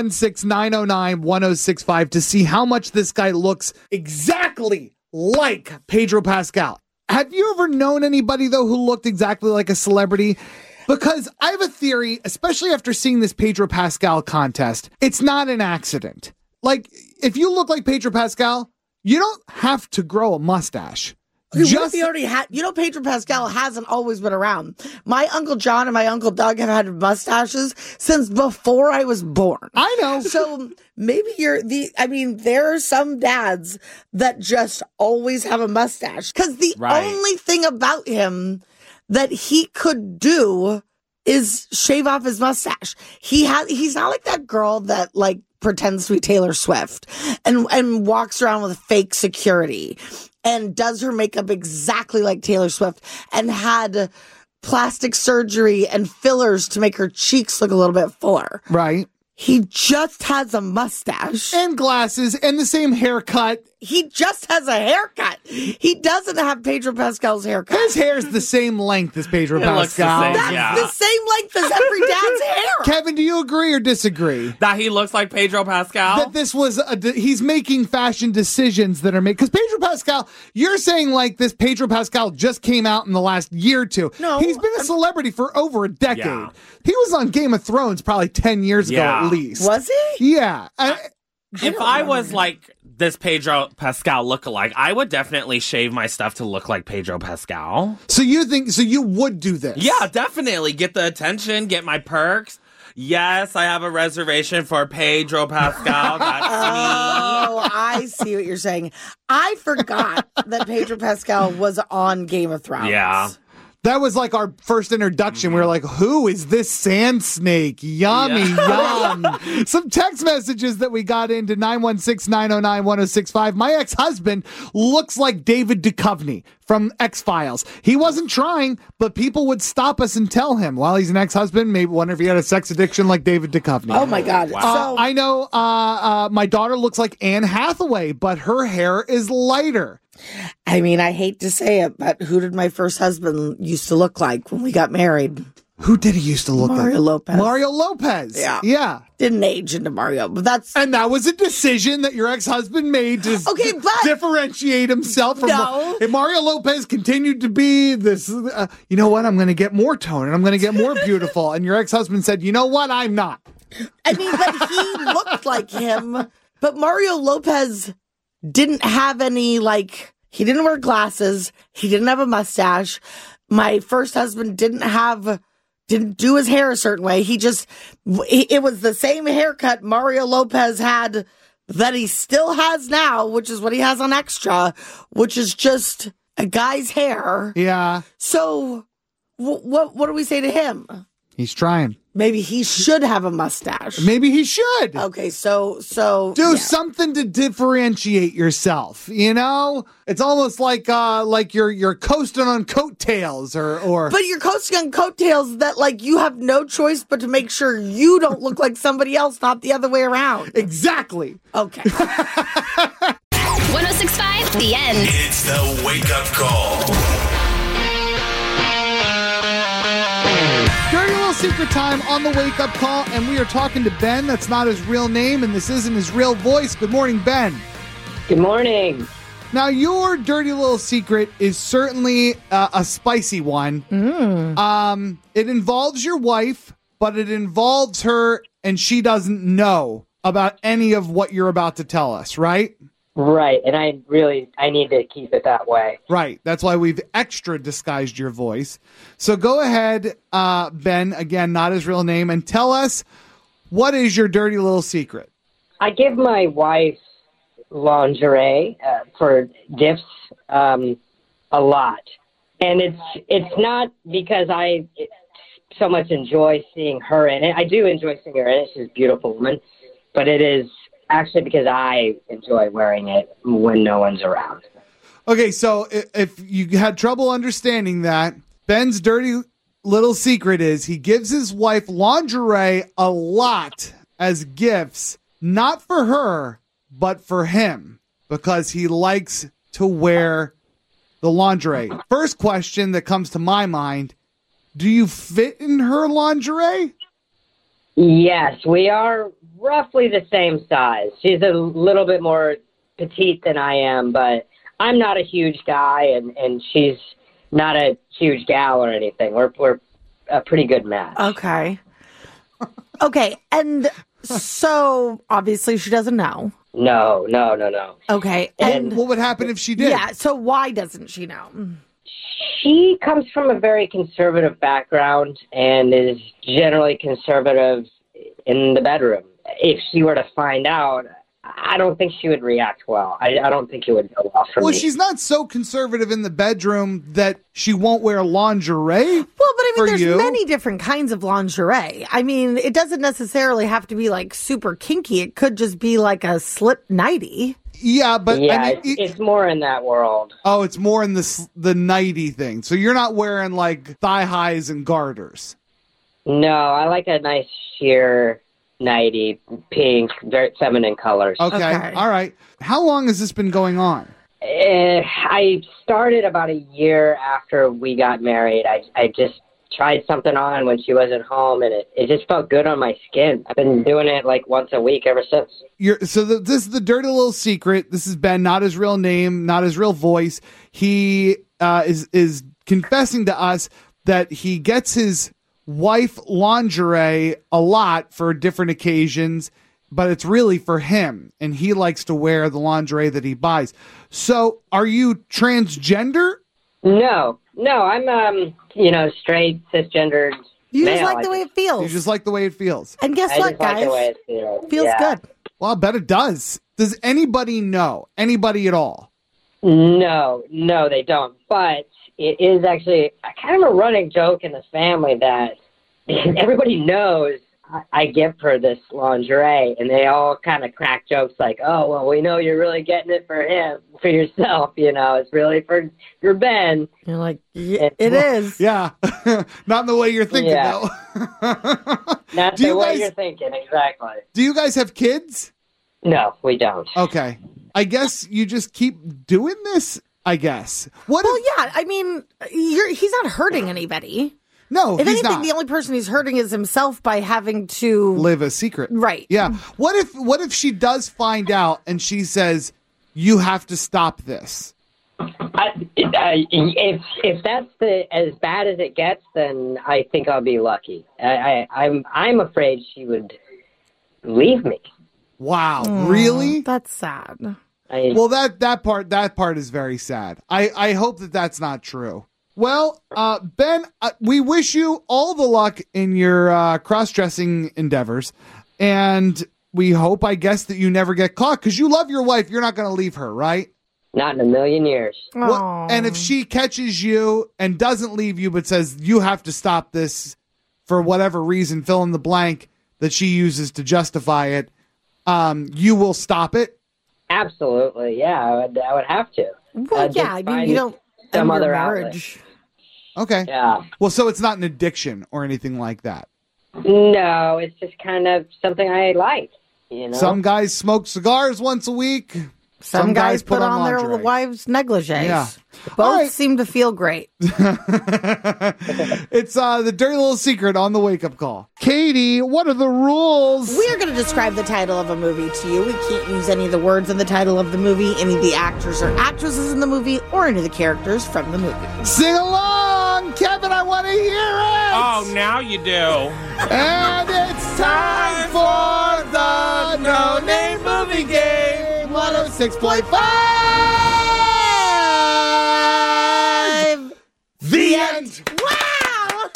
916-909-1065 to see how much this guy looks exactly like Pedro Pascal. Have you ever known anybody, though, who looked exactly like a celebrity? Because I have a theory, especially after seeing this Pedro Pascal contest, it's not an accident. Like, if you look like Pedro Pascal, you don't have to grow a mustache. He already had, Pedro Pascal hasn't always been around. My Uncle John and my Uncle Doug have had mustaches since before I was born. I know. So maybe there are some dads that just always have a mustache. Because the only thing about him that he could do is shave off his mustache. He's not like that girl that like pretends to be Taylor Swift and walks around with fake security and does her makeup exactly like Taylor Swift and had plastic surgery and fillers to make her cheeks look a little bit fuller. Right. He just has a mustache. And glasses and the same haircut. He just has a haircut. He doesn't have Pedro Pascal's haircut. His hair is the same length as Pedro Pascal. Looks the same, That's the same length as every dad's hair. Kevin, do you agree or disagree? That he looks like Pedro Pascal? That this was, he's making fashion decisions that are made. Because Pedro Pascal, you're saying like this Pedro Pascal just came out in the last year or two. No. He's been a celebrity for over a decade. Yeah. He was on Game of Thrones probably 10 years ago at least. Was he? Yeah. If I was like this Pedro Pascal lookalike, I would definitely shave my stuff to look like Pedro Pascal. So you would do this? Yeah, definitely. Get the attention, get my perks. Yes, I have a reservation for Pedro Pascal. That's me. Oh, I see what you're saying. I forgot that Pedro Pascal was on Game of Thrones. Yeah. That was like our first introduction. We were like, who is this sand snake? Yummy, yum. Some text messages that we got into 916-909-1065. My ex-husband looks like David Duchovny from X-Files. He wasn't trying, but people would stop us and tell him, well, he's an ex-husband. Maybe wonder if he had a sex addiction like David Duchovny. Oh, my God. So I know my daughter looks like Anne Hathaway, but her hair is lighter. I mean, I hate to say it, but who did my first husband used to look like when we got married? Who did he used to look like? Mario Lopez. Mario Lopez. Yeah. Didn't age into Mario, but And that was a decision that your ex-husband made to differentiate himself from if Mario Lopez continued to be this, you know what, I'm going to get more tone and I'm going to get more beautiful. And your ex-husband said, you know what, I'm not. I mean, but he looked like him, but Mario Lopez didn't have any, he didn't wear glasses. He didn't have a mustache. My first husband didn't do his hair a certain way. It was the same haircut Mario Lopez had that he still has now, which is what he has on Extra, which is just a guy's hair. Yeah. So what do we say to him? He's trying. Maybe he should have a mustache. Maybe he should. Okay, so do something to differentiate yourself. You know, it's almost like you're coasting on coattails, or. But you're coasting on coattails that you have no choice but to make sure you don't look like somebody else, not the other way around. Exactly. Okay. 106.5, The End. It's the Wake Up Call. Dirty Little Secret time on the Wake Up Call, and we are talking to Ben. That's not his real name, and this isn't his real voice. Good morning, Ben. Good morning. Now, your dirty little secret is certainly a spicy one. It involves your wife, but it involves her, and she doesn't know about any of what you're about to tell us, right? Right, and I need to keep it that way. Right, that's why we've extra disguised your voice. So go ahead, Ben, again, not his real name, and tell us, what is your dirty little secret? I give my wife lingerie for gifts a lot, and it's not because I so much enjoy seeing her in it. I do enjoy seeing her in it. She's a beautiful woman, but it is actually because I enjoy wearing it when no one's around. Okay, so if you had trouble understanding that, Ben's dirty little secret is he gives his wife lingerie a lot as gifts, not for her, but for him, because he likes to wear the lingerie. First question that comes to my mind, do you fit in her lingerie? Yes, we are roughly the same size. She's a little bit more petite than I am, but I'm not a huge guy, and she's not a huge gal or anything. We're a pretty good match. Okay. Okay, and so obviously she doesn't know. No. Okay, and what would happen if she did? Yeah, so why doesn't she know? She comes from a very conservative background and is generally conservative in the bedroom. If she were to find out, I don't think she would react well. I don't think it would go well for me. Well, she's not so conservative in the bedroom that she won't wear lingerie. Well, but I mean, there's many different kinds of lingerie. I mean, it doesn't necessarily have to be super kinky. It could just be like a slip nightie. Yeah, but I mean, it's more in that world. Oh, it's more in the nighty thing. So you're not wearing thigh highs and garters. No, I like a nice sheer nighty, pink, very feminine colors. Okay. All right. How long has this been going on? I started about a year after we got married. I just tried something on when she wasn't home, and it just felt good on my skin. I've been doing it once a week ever since. This is the dirty little secret. This is Ben, not his real name, not his real voice. He is confessing to us that he gets his wife lingerie a lot for different occasions, but it's really for him, and he likes to wear the lingerie that he buys. So, are you transgender? No, I'm straight, cisgendered. You just male. like the way it feels. You just like the way it feels. And guess what, guys? Like the way it feels good. Well, I bet it does. Does anybody know? Anybody at all? No, they don't. But it is actually kind of a running joke in the family that everybody knows I give her this lingerie, and they all kind of crack jokes like, oh, well, we know you're really getting it for him, for yourself, it's really for Ben. You're like, it is. Yeah. Not in the way you're thinking, though. Not the way you're thinking, exactly. Do you guys have kids? No, we don't. Okay. I guess you just keep doing this, I guess. Yeah, I mean, he's not hurting anybody. No, if he's anything, not. the only person he's hurting is himself by having to live a secret. Right. Yeah. What if she does find out and she says, you have to stop this? If that's as bad as it gets, then I think I'll be lucky. I'm afraid she would leave me. Wow. Really? That's sad. Well, that part is very sad. I hope that's not true. Well, Ben, we wish you all the luck in your cross-dressing endeavors, and we hope, I guess, that you never get caught, because you love your wife. You're not going to leave her, right? Not in a million years. Well, and if she catches you and doesn't leave you but says, you have to stop this for whatever reason, fill in the blank that she uses to justify it, you will stop it? Absolutely, yeah. I would have to. Well, yeah, I mean, you don't some end your other marriage. Okay. Yeah. Well, so it's not an addiction or anything like that. No, it's just kind of something I like. Some guys smoke cigars once a week. Some guys put on their wives' negligees. Yeah. Both seem to feel great. It's the dirty little secret on the wake-up call. Katie, what are the rules? We are going to describe the title of a movie to you. We can't use any of the words in the title of the movie, any of the actors or actresses in the movie, or any of the characters from the movie. Sing along, Kevin, I want to hear it! Oh, now you do. And it's time for the No Name Movie Game. 106.5. The end. Wow.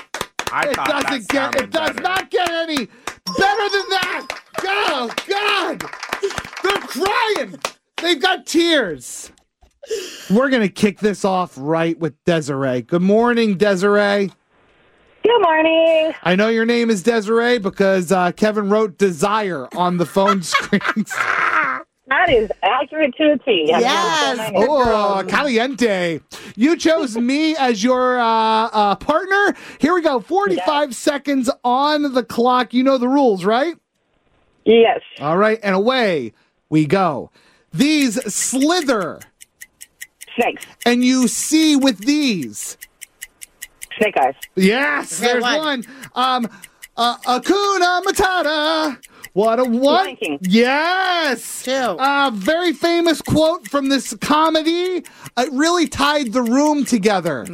It does not get any better than that. Oh, God. They're crying. They've got tears. We're going to kick this off right with Desiree. Good morning, Desiree. Good morning. I know your name is Desiree because Kevin wrote Desire on the phone screens. That is accurate to a T. Yes. Oh, caliente. You chose me as your partner. Here we go. 45 seconds on the clock. You know the rules, right? Yes. All right, and away we go. These slither. Snakes. And you see with these. Snake eyes. Yes, Okay, there's one. Hakuna Matata. What a one. Lion King. Yes. Very famous quote from this comedy. It really tied the room together.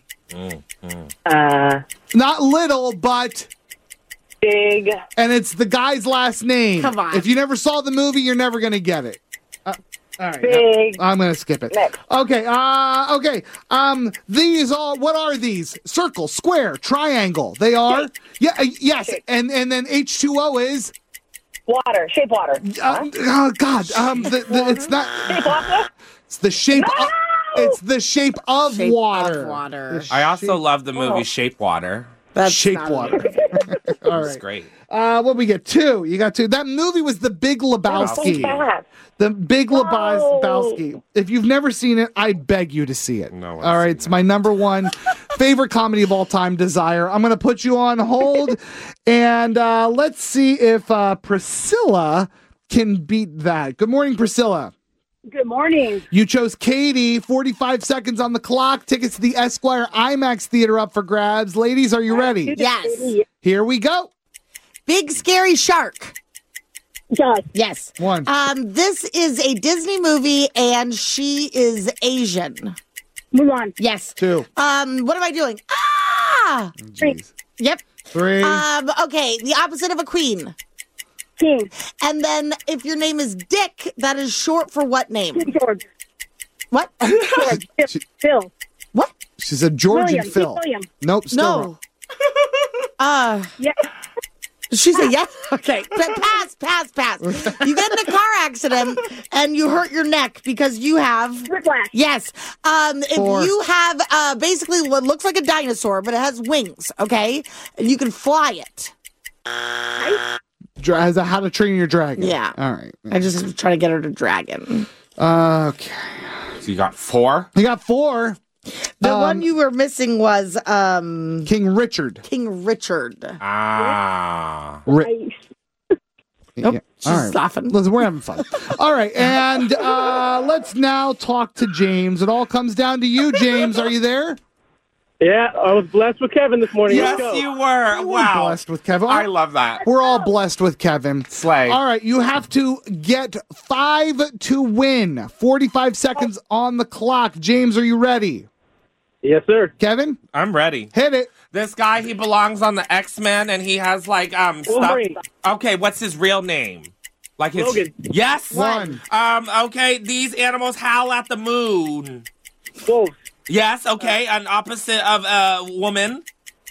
Not little, but big. And it's the guy's last name. Come on. If you never saw the movie, you're never going to get it. All right. Big. I'm going to skip it. Next. Okay. Okay. These are, what are these? Circle, square, triangle. They are? Shape. Yeah. Yes. Shape. And then H2O is? Water. Shape water. Oh God. It's not. Shape water? It's the shape. It's the shape of Shape water. of water. I also love the movie Shape Water. That's Shape water. All It's right. great. What we get? 2. You got 2. That movie was The Big Lebowski. The Big Lebowski. If you've never seen it, I beg you to see it. No. All right, it's my number one favorite comedy of all time, Desire. I'm going to put you on hold, and let's see if Priscilla can beat that. Good morning, Priscilla. Good morning. You chose Katie. 45 seconds on the clock. Tickets to the Esquire IMAX Theater up for grabs. Ladies, are you ready? Yes. Here we go. Big Scary Shark. Yes. 1. This is a Disney movie, and she is Asian. Move on. Yes. 2. What am I doing? Ah! Jeez. Yep. 3. Okay, the opposite of a queen. King. And then if your name is Dick, that is short for what name? George. What? George. Phil. What? She said George William. and Phil. William. Nope. Still wrong. No. Yeah. She said, yes. Okay. Pass. You get in a car accident and you hurt your neck because you have... Whiplash. Yes. If you have basically what looks like a dinosaur, but it has wings, okay? And you can fly it. How to Train Your Dragon. Yeah. All right. I just try to get her to dragon. Okay. So you got 4? You got 4. The one you were missing was King Richard. King Richard. Nope, she's laughing. Listen, we're having fun. All right, and let's now talk to James. It all comes down to you, James. Are you there? Yeah, I was blessed with Kevin this morning. Yes, you were. Wow. Blessed with Kevin. I love that. We're all blessed with Kevin. Slay. All right, you have to get 5 to win. 45 seconds on the clock. James, are you ready? Yes, sir. Kevin? I'm ready. Hit it. This guy, he belongs on the X-Men, and he has, like, stuff. Wolverine. Okay, what's his real name? Like his... Logan. Yes. 1. Okay, these animals howl at the moon. Wolves. Yes, okay, an opposite of a woman.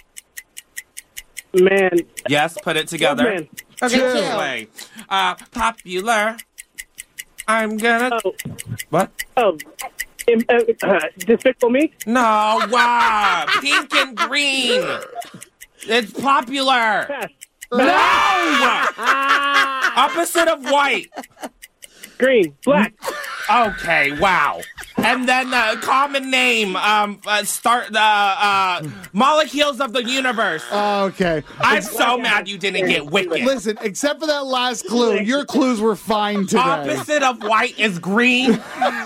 Man. Yes, put it together. Man. Okay, 2. Way. Popular. I'm gonna... Oh. What? Oh. Despicable Me? No, wow. Pink and green. It's popular. Pass. No! Opposite of white. Green. Black. Okay, wow. And then common name, molecules of the universe. Okay. I'm so mad you didn't get Wicked. Listen, except for that last clue, your clues were fine today. Opposite of white is green.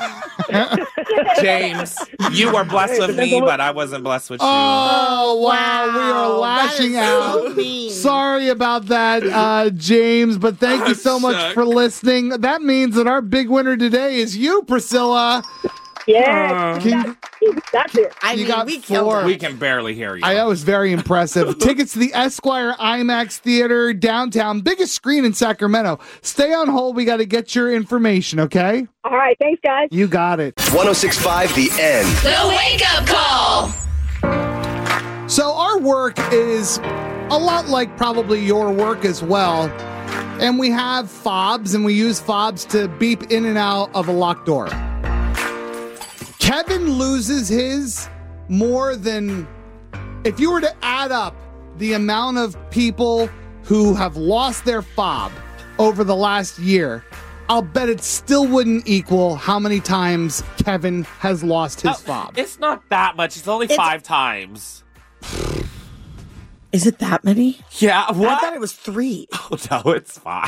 James, you were blessed with me, but I wasn't blessed with you. Oh, wow. We are lashing out. So mean. Sorry about that, James, but thank you so much shook. for listening. That means that our big winner today is you, Priscilla. Yeah, that's it. You got we killed 4. it. We can barely hear you. That was very impressive. Tickets to the Esquire IMAX Theater downtown, biggest screen in Sacramento. Stay on hold. We got to get your information, okay? All right, thanks, guys. You got it. 106.5 The End. The Wake Up Call. So our work is a lot like probably your work as well. And we have fobs, and we use fobs to beep in and out of a locked door. Kevin loses his more than... If you were to add up the amount of people who have lost their fob over the last year, I'll bet it still wouldn't equal how many times Kevin has lost his fob. It's not that much. It's only 5 times. Is it that many? Yeah, what? I thought it was 3. Oh, no, it's 5.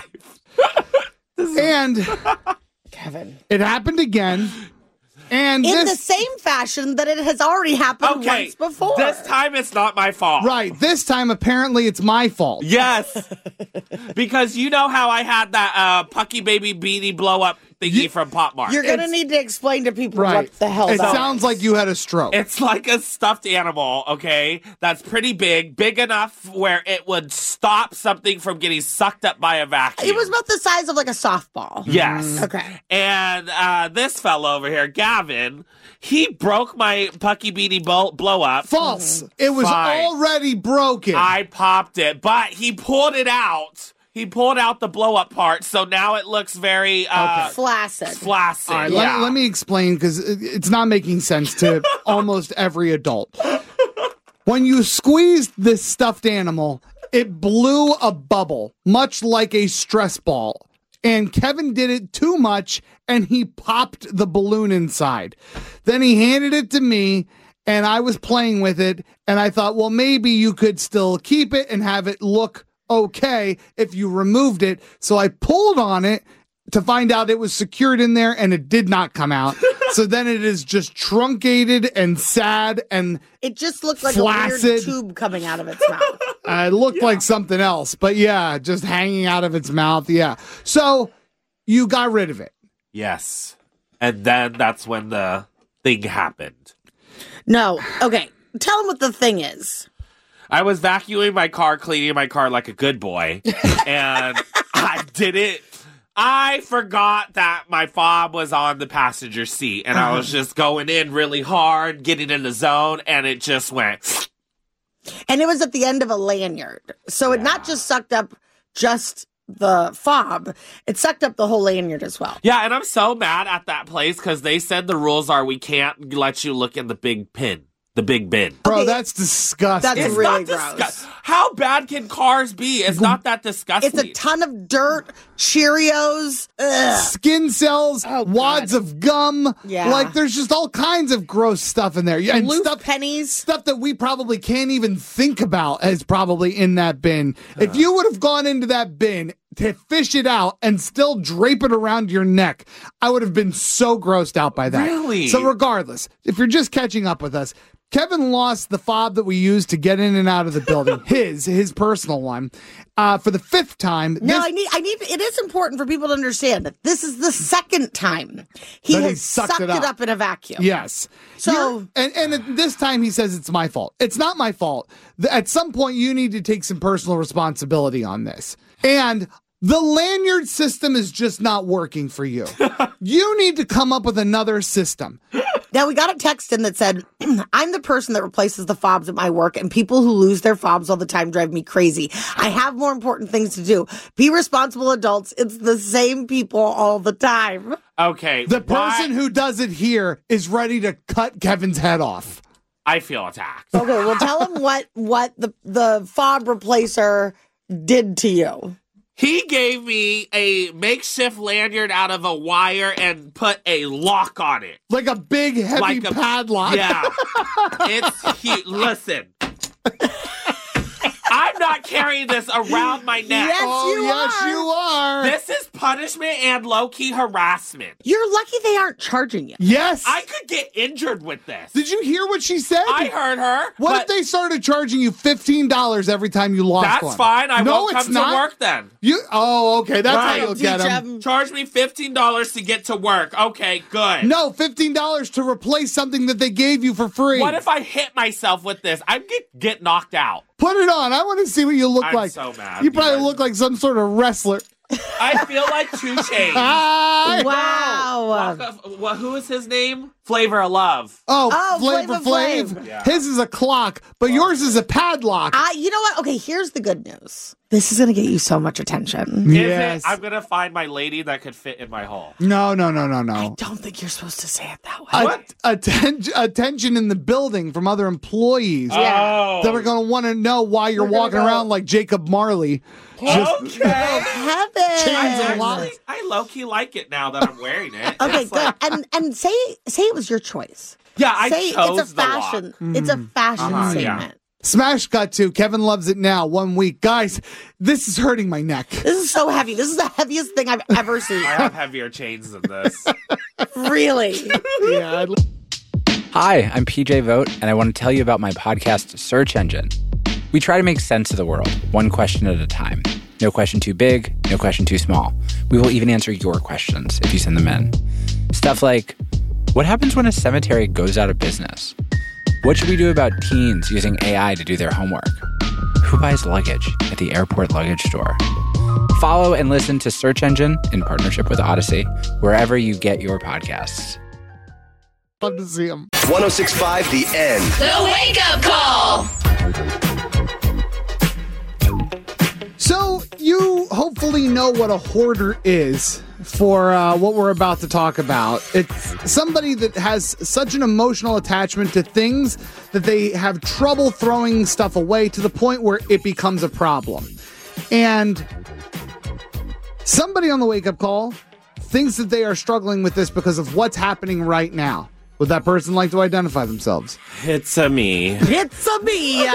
And Kevin. it happened again. And in the same fashion that it has already happened once before. This time it's not my fault. Right. This time, apparently, it's my fault. Yes. Because you know how I had that Pucky Baby Beanie blow up thingy from Pop Mart. You're going to need to explain to people Right. what the hell It that sounds is. like you had a stroke. It's like a stuffed animal, okay? That's pretty big enough where it would stop something from getting sucked up by a vacuum. It was about the size of like a softball. Yes. Okay. And this fellow over here, Gavin, he broke my Pucky Beanie blow up. False. It was Fine. already broken. I popped it, but he pulled it out. He pulled out the blow up part, so now it looks very flaccid. Flaccid. All right, yeah. let me explain because it's not making sense to almost every adult. When you squeezed this stuffed animal, it blew a bubble, much like a stress ball. And Kevin did it too much, and he popped the balloon inside. Then he handed it to me, and I was playing with it, and I thought, well, maybe you could still keep it and have it look okay if you removed it. So I pulled on it to find out it was secured in there, and it did not come out. So then it is just truncated and sad, and it just looked like flaccid. a weird tube coming out of its mouth. It looked like something else, but yeah, just hanging out of its mouth. Yeah. So you got rid of it. Yes. And then that's when the thing happened. No. Okay. Tell him what the thing is. I was vacuuming my car, cleaning my car like a good boy, and I did it. I forgot that my fob was on the passenger seat, and I was just going in really hard, getting in the zone, and it just went. And And it was at the end of a lanyard. So it not just sucked up just the fob, it sucked up the whole lanyard as well. Yeah, and I'm so mad at that place because they said the rules are we can't let you look in the big bin. Bro, that's disgusting. That's really gross. How bad can cars be? It's not that disgusting. It's a ton of dirt, Cheerios, skin cells, wads of gum. Yeah. Like, there's just all kinds of gross stuff in there. And loose pennies. Stuff that we probably can't even think about is probably in that bin. If you would have gone into that bin to fish it out and still drape it around your neck, I would have been so grossed out by that. Really? So regardless, if you're just catching up with us, Kevin lost the fob that we used to get in and out of the building, his personal one, for the 5th time. No, I need. It is important for people to understand that this is the 2nd time he has sucked it up in a vacuum. Yes. So, and this time he says it's my fault. It's not my fault. At some point, you need to take some personal responsibility on this. And the lanyard system is just not working for you. You need to come up with another system. Now, we got a text in that said, I'm the person that replaces the fobs at my work, and people who lose their fobs all the time drive me crazy. I have more important things to do. Be responsible adults. It's the same people all the time. Okay. The person who does it here is ready to cut Kevin's head off. I feel attacked. Okay, well, tell him what the fob replacer did to you. He gave me a makeshift lanyard out of a wire and put a lock on it. Like a big, heavy padlock. Yeah. It's huge. Listen. I'm not carrying this around my neck. Yes, you are. This is punishment and low-key harassment. You're lucky they aren't charging you. Yes. I could get injured with this. Did you hear what she said? I heard her. What if they started charging you $15 every time you lost one? That's fine. I won't come to work then. Okay. That's how you'll get them. Charge me $15 to get to work. Okay, good. No, $15 to replace something that they gave you for free. What if I hit myself with this? I get knocked out. Put it on. I want to see what you look like. I'm so mad. You probably look like some sort of wrestler. I feel like 2 Chainz. Wow. Who is his name? Flavor of Love. Oh, Flavor Flav. Yeah. His is a clock, but yours is a padlock. You know what? Okay, here's the good news. This is going to get you so much attention. Yes. I'm going to find my lady that could fit in my hole. No. I don't think you're supposed to say it that way. What? Attention in the building from other employees Yeah. that are going to want to know why you're walking around like Jacob Marley. Kevin. I low-key like it now that I'm wearing it. Okay, It's good. like- And say it was your choice. Yeah, I say chose it's a the fashion. lock. It's a fashion Yeah. statement. Smash cut to Kevin loves it now. 1 week. Guys, this is hurting my neck. This is so heavy. This is the heaviest thing I've ever seen. I have heavier chains than this. Really? Yeah. Hi, I'm PJ Vogt, and I want to tell you about my podcast, Search Engine. We try to make sense of the world, one question at a time. No question too big, no question too small. We will even answer your questions if you send them in. Stuff like, what happens when a cemetery goes out of business? What should we do about teens using AI to do their homework? Who buys luggage at the airport luggage store? Follow and listen to Search Engine in partnership with Odyssey, wherever you get your podcasts. Love to see him. 106.5 The End. The Wake Up Call. So you hopefully know what a hoarder is for what we're about to talk about. It's somebody that has such an emotional attachment to things that they have trouble throwing stuff away to the point where it becomes a problem. And somebody on the wake-up call thinks that they are struggling with this because of what's happening right now. Would that person like to identify themselves? It's a me. It's a me.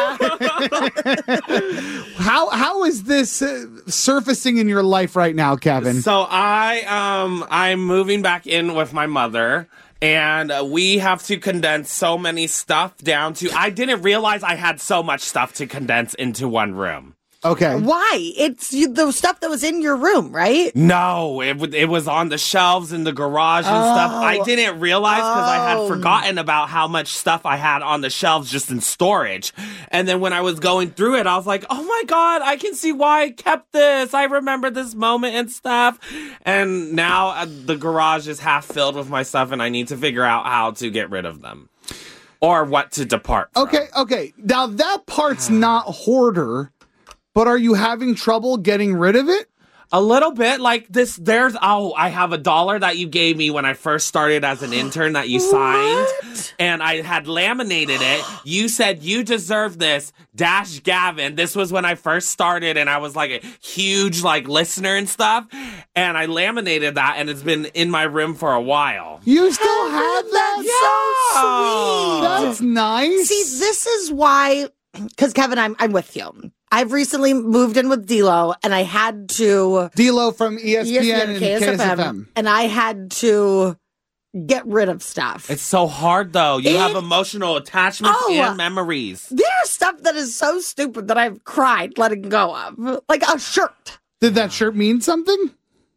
How is this surfacing in your life right now, Kevin? So I'm moving back in with my mother. And we have to condense so many stuff down to... I didn't realize I had so much stuff to condense into one room. Okay. Why? It's the stuff that was in your room, right? No, it was on the shelves in the garage and stuff. I didn't realize because I had forgotten about how much stuff I had on the shelves just in storage. And then when I was going through it, I was like, oh my God, I can see why I kept this. I remember this moment and stuff. And now the garage is half filled with my stuff and I need to figure out how to get rid of them. or what to depart from. Okay. Now, that part's not hoarder, but are you having trouble getting rid of it? A little bit. Like this, I have $1 that you gave me when I first started as an intern that you signed, and I had laminated it. You said you deserve this, Gavin. This was when I first started, and I was like a huge listener and stuff, and I laminated that, and it's been in my room for a while. You still have that? That's so sweet. That's nice. See, this is why, because Kevin, I'm with you. I've recently moved in with D'Lo, and I had to... D'Lo from ESPN and KSFM. And I had to get rid of stuff. It's so hard, though. You have emotional attachments and memories. There's stuff that is so stupid that I've cried letting go of. Like a shirt. Did that shirt mean something?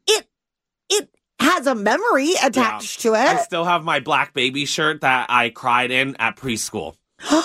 It has a memory attached to it. I still have my black baby shirt that I cried in at preschool.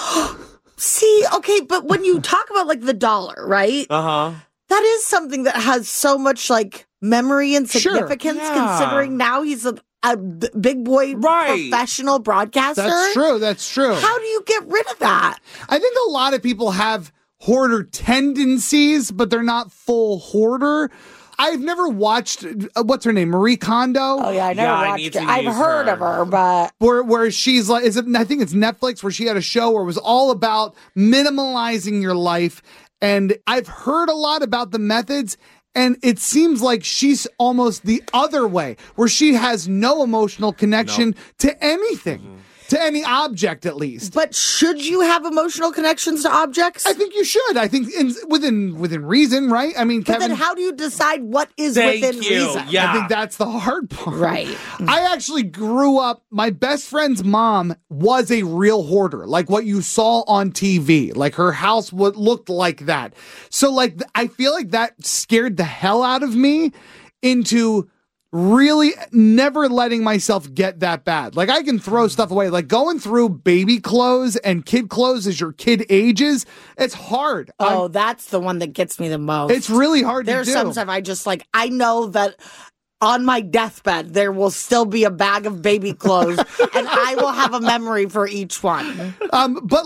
See, okay, but when you talk about the $1, right? That is something that has so much memory and significance, considering now he's a big boy professional broadcaster. That's true. How do you get rid of that? I think a lot of people have hoarder tendencies, but they're not full hoarder. I've never watched, what's her name, Marie Kondo? Oh, yeah, I never watched it. I've heard of her, but... Where she's I think it's Netflix, where she had a show where it was all about minimalizing your life. And I've heard a lot about the methods, and it seems like she's almost the other way, where she has no emotional connection to anything. To any object, at least. But should you have emotional connections to objects? I think you should. I think within reason, right? I mean, Kevin, then how do you decide what is within reason? Yeah. I think that's the hard part. Right. I actually grew up, my best friend's mom was a real hoarder, like what you saw on TV. Like her house looked like that. So I feel like that scared the hell out of me into really never letting myself get that bad. I can throw stuff away. Going through baby clothes and kid clothes as your kid ages, it's hard. Oh, that's the one that gets me the most. It's really hard to do. There's some stuff I just I know that on my deathbed, there will still be a bag of baby clothes and I will have a memory for each one. But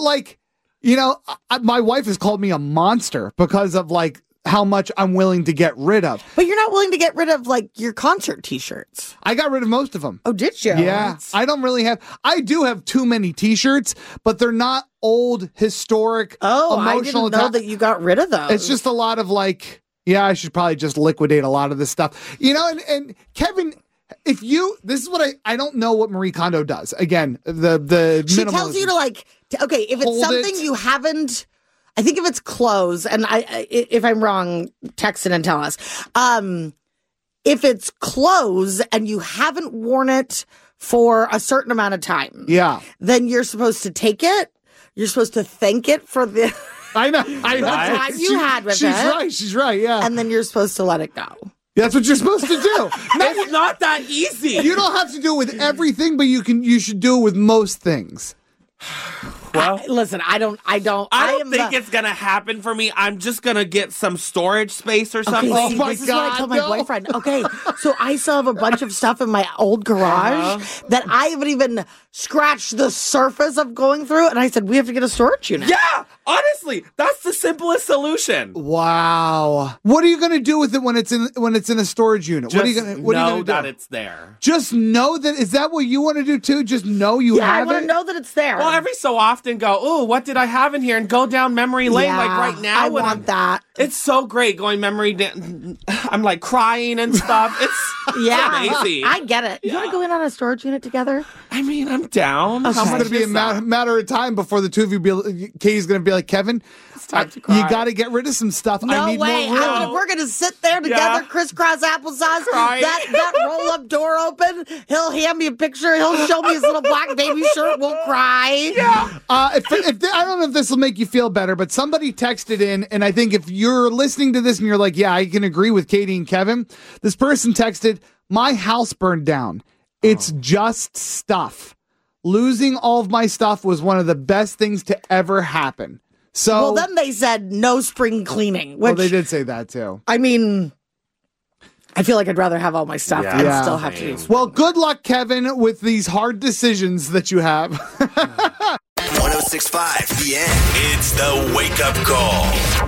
my wife has called me a monster because of how much I'm willing to get rid of. But you're not willing to get rid of your concert t-shirts. I got rid of most of them. Oh, did you? Yeah. I don't really I do have too many t-shirts, but they're not old, historic, emotional. I didn't know that you got rid of those. It's just a lot of I should probably just liquidate a lot of this stuff. And Kevin, this is what I don't know what Marie Kondo does. Again, the she tells you to okay, if it's something you haven't, I think if it's clothes, and if I'm wrong, text it and tell us. If it's clothes and you haven't worn it for a certain amount of time, then you're supposed to take it. You're supposed to thank it for the I know the time you had with it. She's right. Yeah, and then you're supposed to let it go. That's what you're supposed to do. It's not that easy. You don't have to do it with everything, but you should do it with most things. Well, listen, I don't think it's gonna happen for me. I'm just gonna get some storage space or something. Okay, this is what I told my boyfriend. Okay, so I still have a bunch of stuff in my old garage that I haven't even scratched the surface of going through, and I said we have to get a storage unit. Yeah, honestly, that's the simplest solution. Wow. What are you gonna do with it when it's in a storage unit? Just what are you gonna do? That it's there. Just know that. Is that what you want to do too? Just know you have it. I want to know that it's there. Well, every so often go, oh, what did I have in here? And go down memory lane right now. I want that. It's so great going memory down. I'm crying and stuff. It's amazing. I get it. You want to go in on a storage unit together? I mean, I'm down. It's going to be a matter of time before the two of you Katie's going to be like, Kevin, you got to get rid of some stuff. No I need way. more room. We're going to sit there together, crisscross applesauce. That roll-up door open. He'll hand me a picture. He'll show me his little black baby shirt. We'll cry. Yeah. I don't know if this will make you feel better, but somebody texted in, and I think if you're listening to this and you're like, yeah, I can agree with Katie and Kevin, this person texted, my house burned down. It's just stuff. Losing all of my stuff was one of the best things to ever happen. So, well, then they said no spring cleaning. Which, they did say that too. I mean, I feel like I'd rather have all my stuff and still have to use. Well, good luck, Kevin, with these hard decisions that you have. 106.5 The End. It's the Wake Up Call.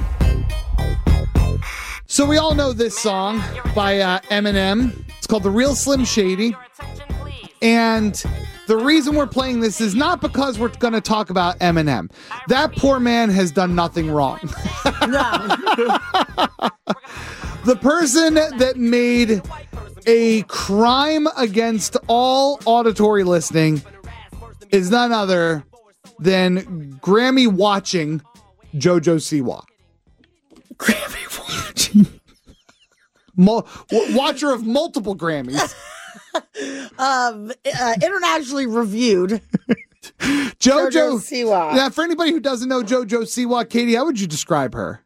So we all know this song by Eminem. It's called The Real Slim Shady. And the reason we're playing this is not because we're going to talk about Eminem. That poor man has done nothing wrong. The person that made a crime against all auditory listening is none other than Grammy-watching JoJo Siwa. Grammy-watching? Watcher of multiple Grammys. Internationally reviewed. JoJo Siwa. Now, for anybody who doesn't know JoJo Siwa, Katie, how would you describe her?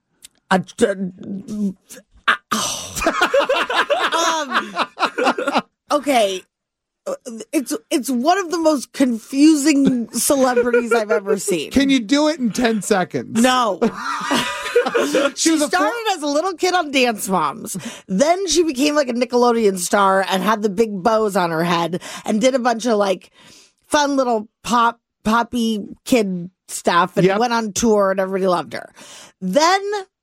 Okay. It's one of the most confusing celebrities I've ever seen. Can you do it in 10 seconds? No. She started as a little kid on Dance Moms. Then she became like a Nickelodeon star and had the big bows on her head and did a bunch of like fun little poppy kid stuff and went on tour and everybody loved her. Then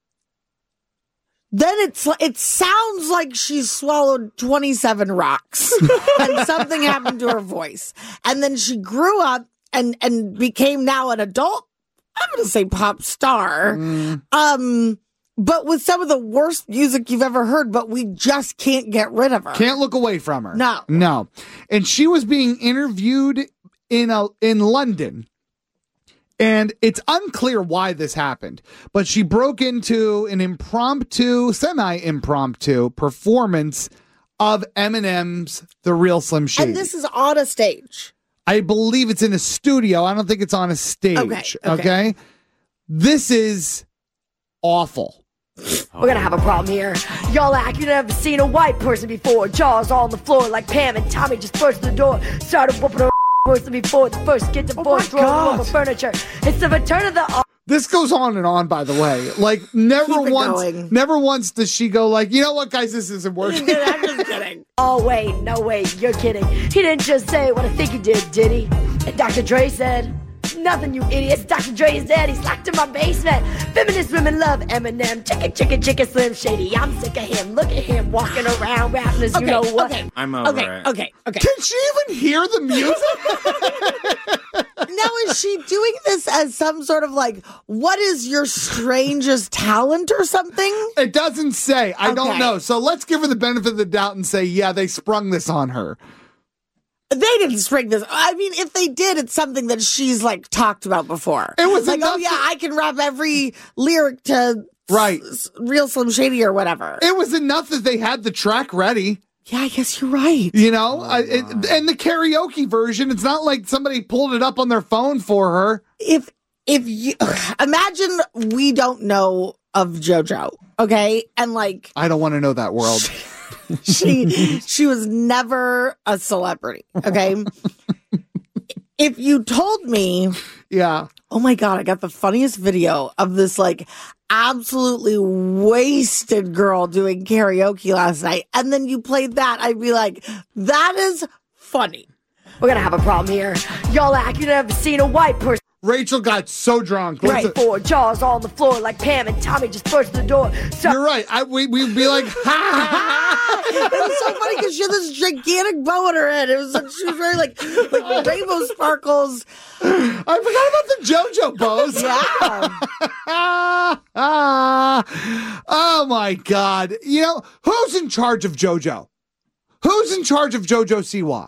it sounds like she swallowed 27 rocks and something happened to her voice. And then she grew up and became now an adult, I'm going to say pop star. But with some of the worst music you've ever heard, but we just can't get rid of her. Can't look away from her. No. And she was being interviewed in London. And it's unclear why this happened, but she broke into an semi-impromptu performance of Eminem's The Real Slim Shady. And this is on a stage. I believe it's in a studio. I don't think it's on a stage. Okay? This is awful. We're gonna have a problem here. Y'all act you never seen a white person before. Jaws on the floor like Pam and Tommy just burst the door. Started whooping her worse than before. The first get divorced, rolling over furniture. It's the return of the... This goes on and on, by the way. Like, never once does she go like, you know what, guys, this isn't working. I'm just kidding. Oh, wait, no, wait, you're kidding. He didn't just say what I think he did he? And Dr. Dre said... Nothing, you idiots. Dr. Dre is dead. He's locked in my basement. Feminist women love Eminem. Chicken, Slim Shady. I'm sick of him. Look at him walking around rapping as you know what. I'm over it. Okay. Can she even hear the music? Now, is she doing this as some sort of like, what is your strangest talent or something? It doesn't say. I don't know. So let's give her the benefit of the doubt and say, yeah, they sprung this on her. They didn't spring this. I mean, if they did, it's something that she's like talked about before. It was like, oh yeah, I can rap every lyric to Real Slim Shady or whatever. It was enough that they had the track ready. Yeah, I guess you're right. You know, and the karaoke version, it's not like somebody pulled it up on their phone for her. If you imagine we don't know of JoJo, okay, and like I don't want to know that world. She was never a celebrity, okay? If you told me, oh my God, I got the funniest video of this like absolutely wasted girl doing karaoke last night, and then you played that, I'd be like, that is funny. We're gonna have a problem here. Y'all act you never seen a white person. Rachel got so drunk. Right, four jaws on the floor like Pam and Tommy just burst the door. You're right. We'd be like, ha! It was so funny because she had this gigantic bow in her head. She was wearing like rainbow sparkles. I forgot about the JoJo bows. Oh my God. You know, who's in charge of JoJo? Who's in charge of JoJo Siwa?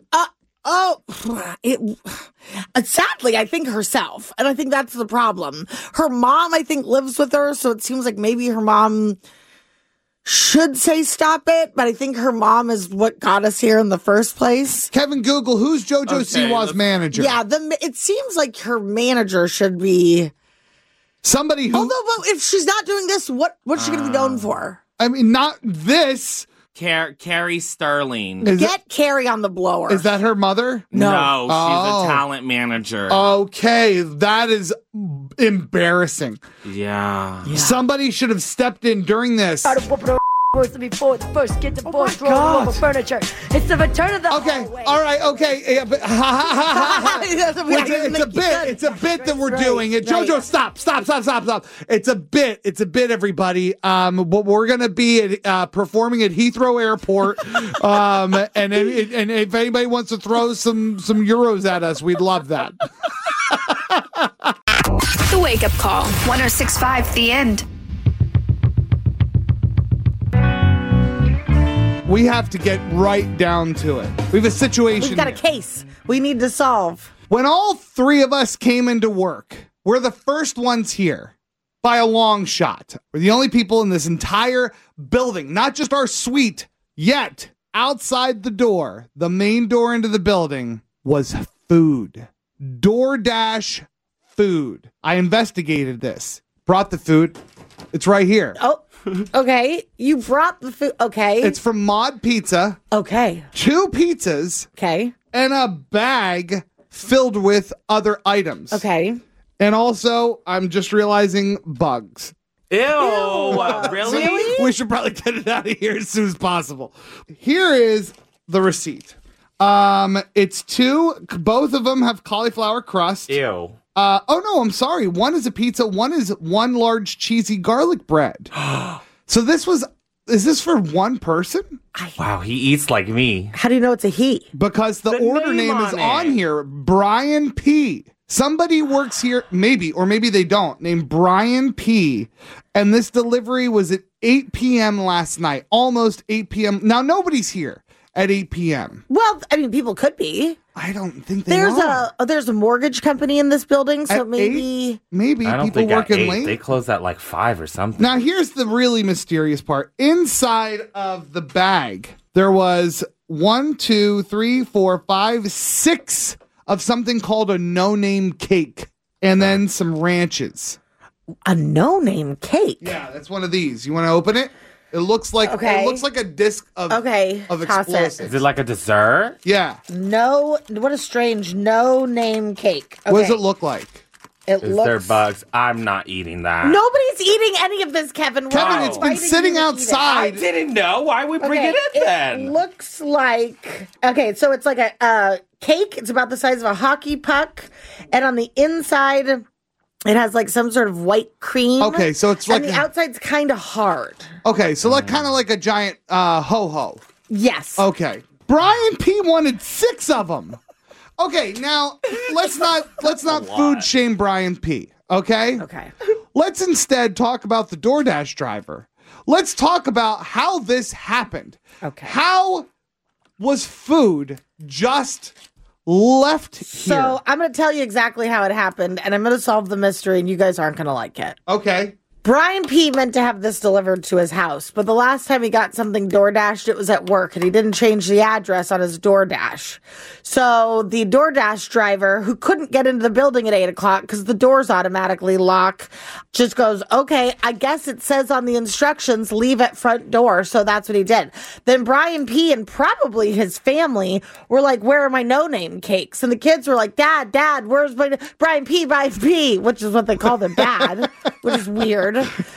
Sadly, I think herself. And I think that's the problem. Her mom, I think, lives with her. So it seems like maybe her mom should say stop it. But I think her mom is what got us here in the first place. Kevin, Google, who's JoJo Siwa's manager? Yeah, it seems like her manager should be somebody who... Although, but if she's not doing this, what's she going to be known for? I mean, not this... Carrie Sterling. Get Carrie on the blower. Is that her mother? No, she's a talent manager. Okay, that is embarrassing. Yeah. Somebody should have stepped in during this. First before the first get divorced, roll over furniture. It's the return of the hallway. All right, okay. Yeah, but, it's a bit that we're doing. Jojo, stop. It's a bit, everybody. But we're going to be performing at Heathrow Airport. And if anybody wants to throw some euros at us, we'd love that. The Wake Up Call. 106.5 The End. We have to get right down to it. We have a situation. We've got a case we need to solve. When all three of us came into work, we're the first ones here by a long shot. We're the only people in this entire building, not just our suite, yet outside the door, the main door into the building, was food. DoorDash food. I investigated this. Brought the food. It's right here. Oh. Okay, you brought the food. Okay. It's from Mod Pizza. Okay. 2 pizzas. Okay. And a bag filled with other items. Okay. And also, I'm just realizing bugs. Ew. Really? We should probably get it out of here as soon as possible. Here is the receipt. It's 2. Both of them have cauliflower crust. Ew. Oh no, I'm sorry. One is a pizza. One is 1 large cheesy garlic bread. So is this for one person? Wow, he eats like me. How do you know it's a he? Because the order name is on here, Brian P. Somebody works here, maybe, or maybe they don't, named Brian P. And this delivery was at 8 p.m. last night, almost 8 p.m. Now nobody's here at 8 p.m. Well, I mean, people could be. I don't think there's a mortgage company in this building, so at maybe 8? Maybe I don't people think working at 8. late. They close at like 5 or something. Now here's the really mysterious part. Inside of the bag, there was 1, 2, 3, 4, 5, 6 of something called a no-name cake, and then some ranches. A no-name cake? Yeah, that's one of these. You want to open it? It looks like a disc of explosives. Is it like a dessert? Yeah. No, what a strange no-name cake. Okay. What does it look like? Is there bugs? I'm not eating that. Nobody's eating any of this, Kevin. Kevin, it's been sitting outside. I didn't know. Why would we bring it in then? It looks like... Okay, so it's like a cake. It's about the size of a hockey puck. And on the inside... It has like some sort of white cream. Okay, so it's like... And the outside's kind of hard. Okay, so like kind of like a giant ho-ho. Yes. Okay. Brian P. wanted 6 of them. Okay, now let's not food shame Brian P. Okay? Okay. Let's instead talk about the DoorDash driver. Let's talk about how this happened. Okay. How was food just left here? So I'm going to tell you exactly how it happened, and I'm going to solve the mystery, and you guys aren't going to like it. Okay. Brian P. meant to have this delivered to his house, but the last time he got something DoorDashed, it was at work, and he didn't change the address on his DoorDash. So the DoorDash driver, who couldn't get into the building at 8 o'clock because the doors automatically lock, just goes, okay, I guess it says on the instructions, leave at front door. So that's what he did. Then Brian P. and probably his family were like, where are my no-name cakes? And the kids were like, Dad, where's my Brian P., which is what they call their dad, which is weird.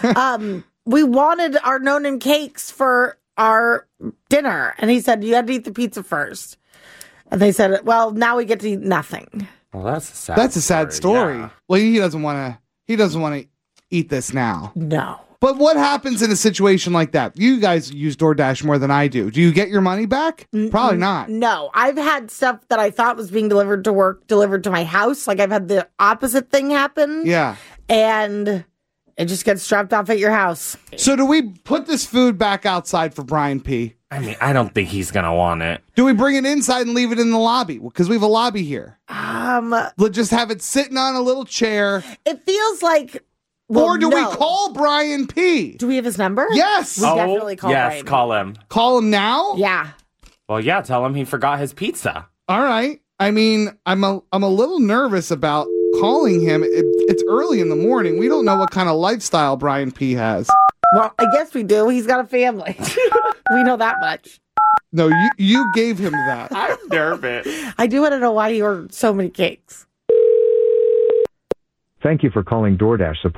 We wanted our no-name cakes for our dinner. And he said, you had to eat the pizza first. And they said, well, now we get to eat nothing. Well, that's a sad story. Yeah. Well, he doesn't want to eat this now. No. But what happens in a situation like that? You guys use DoorDash more than I do. Do you get your money back? Probably not. No. I've had stuff that I thought was being delivered to work, delivered to my house. Like I've had the opposite thing happen. Yeah. And it just gets dropped off at your house. So do we put this food back outside for Brian P.? I mean, I don't think he's going to want it. Do we bring it inside and leave it in the lobby? Because we have a lobby here. We'll just have it sitting on a little chair. It feels like... Or do we call Brian P.? Do we have his number? Yes. We definitely call Brian. Yes, call him. Call him now? Yeah. Well, yeah, tell him he forgot his pizza. All right. I mean, I'm a little nervous about calling him. It's early in the morning. We don't know what kind of lifestyle Brian P. has. Well, I guess we do. He's got a family. We know that much. No, you gave him that. I'm nervous. I do want to know why he ordered so many cakes. Thank you for calling DoorDash support.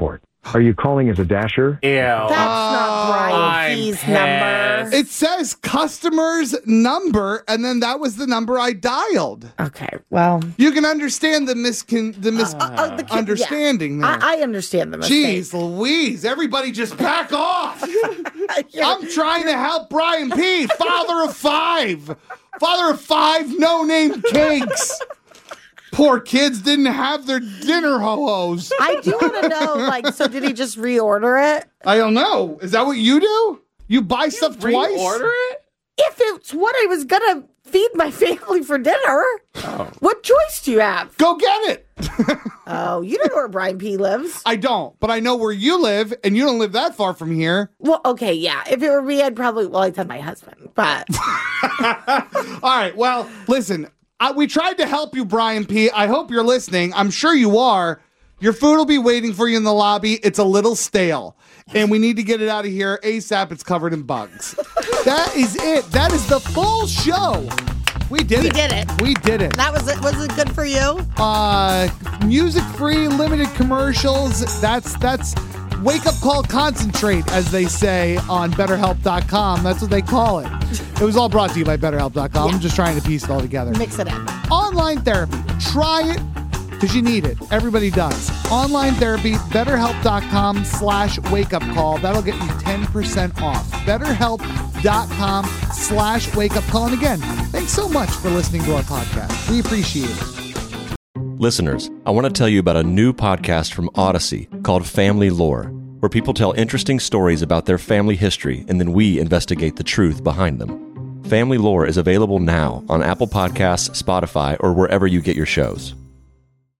Are you calling as a dasher? Ew. That's not Brian P's number. It says customer's number, and then that was the number I dialed. Okay, well. You can understand the misunderstanding there. I understand the mistake. Jeez Louise, everybody just back off. I'm trying to help Brian P., father of 5. Father of 5 no-name cakes. Poor kids didn't have their dinner ho-hos. I do want to know, so did he just reorder it? I don't know. Is that what you do? You buy stuff twice? Reorder it? If it's what I was going to feed my family for dinner, what choice do you have? Go get it. Oh, you don't know where Brian P. lives? I don't, but I know where you live, and you don't live that far from here. Well, okay, yeah. If it were me, I'd probably, I'd tell my husband, but. All right, well, listen. We tried to help you, Brian P. I hope you're listening. I'm sure you are. Your food will be waiting for you in the lobby. It's a little stale, and we need to get it out of here ASAP. It's covered in bugs. That is it. That is the full show. We did it. We did it. That was it. Was it good for you? Music-free, limited commercials. That's wake-up call concentrate, as they say on BetterHelp.com. That's what they call it. It was all brought to you by BetterHelp.com. Yeah. I'm just trying to piece it all together. Mix it in. Online therapy. Try it because you need it. Everybody does. Online therapy, BetterHelp.com/wakeupcall. That'll get you 10% off. BetterHelp.com/wakeupcall. And again, thanks so much for listening to our podcast. We appreciate it. Listeners, I want to tell you about a new podcast from Odyssey called Family Lore, where people tell interesting stories about their family history and then we investigate the truth behind them. Family Lore is available now on Apple Podcasts, Spotify, or wherever you get your shows.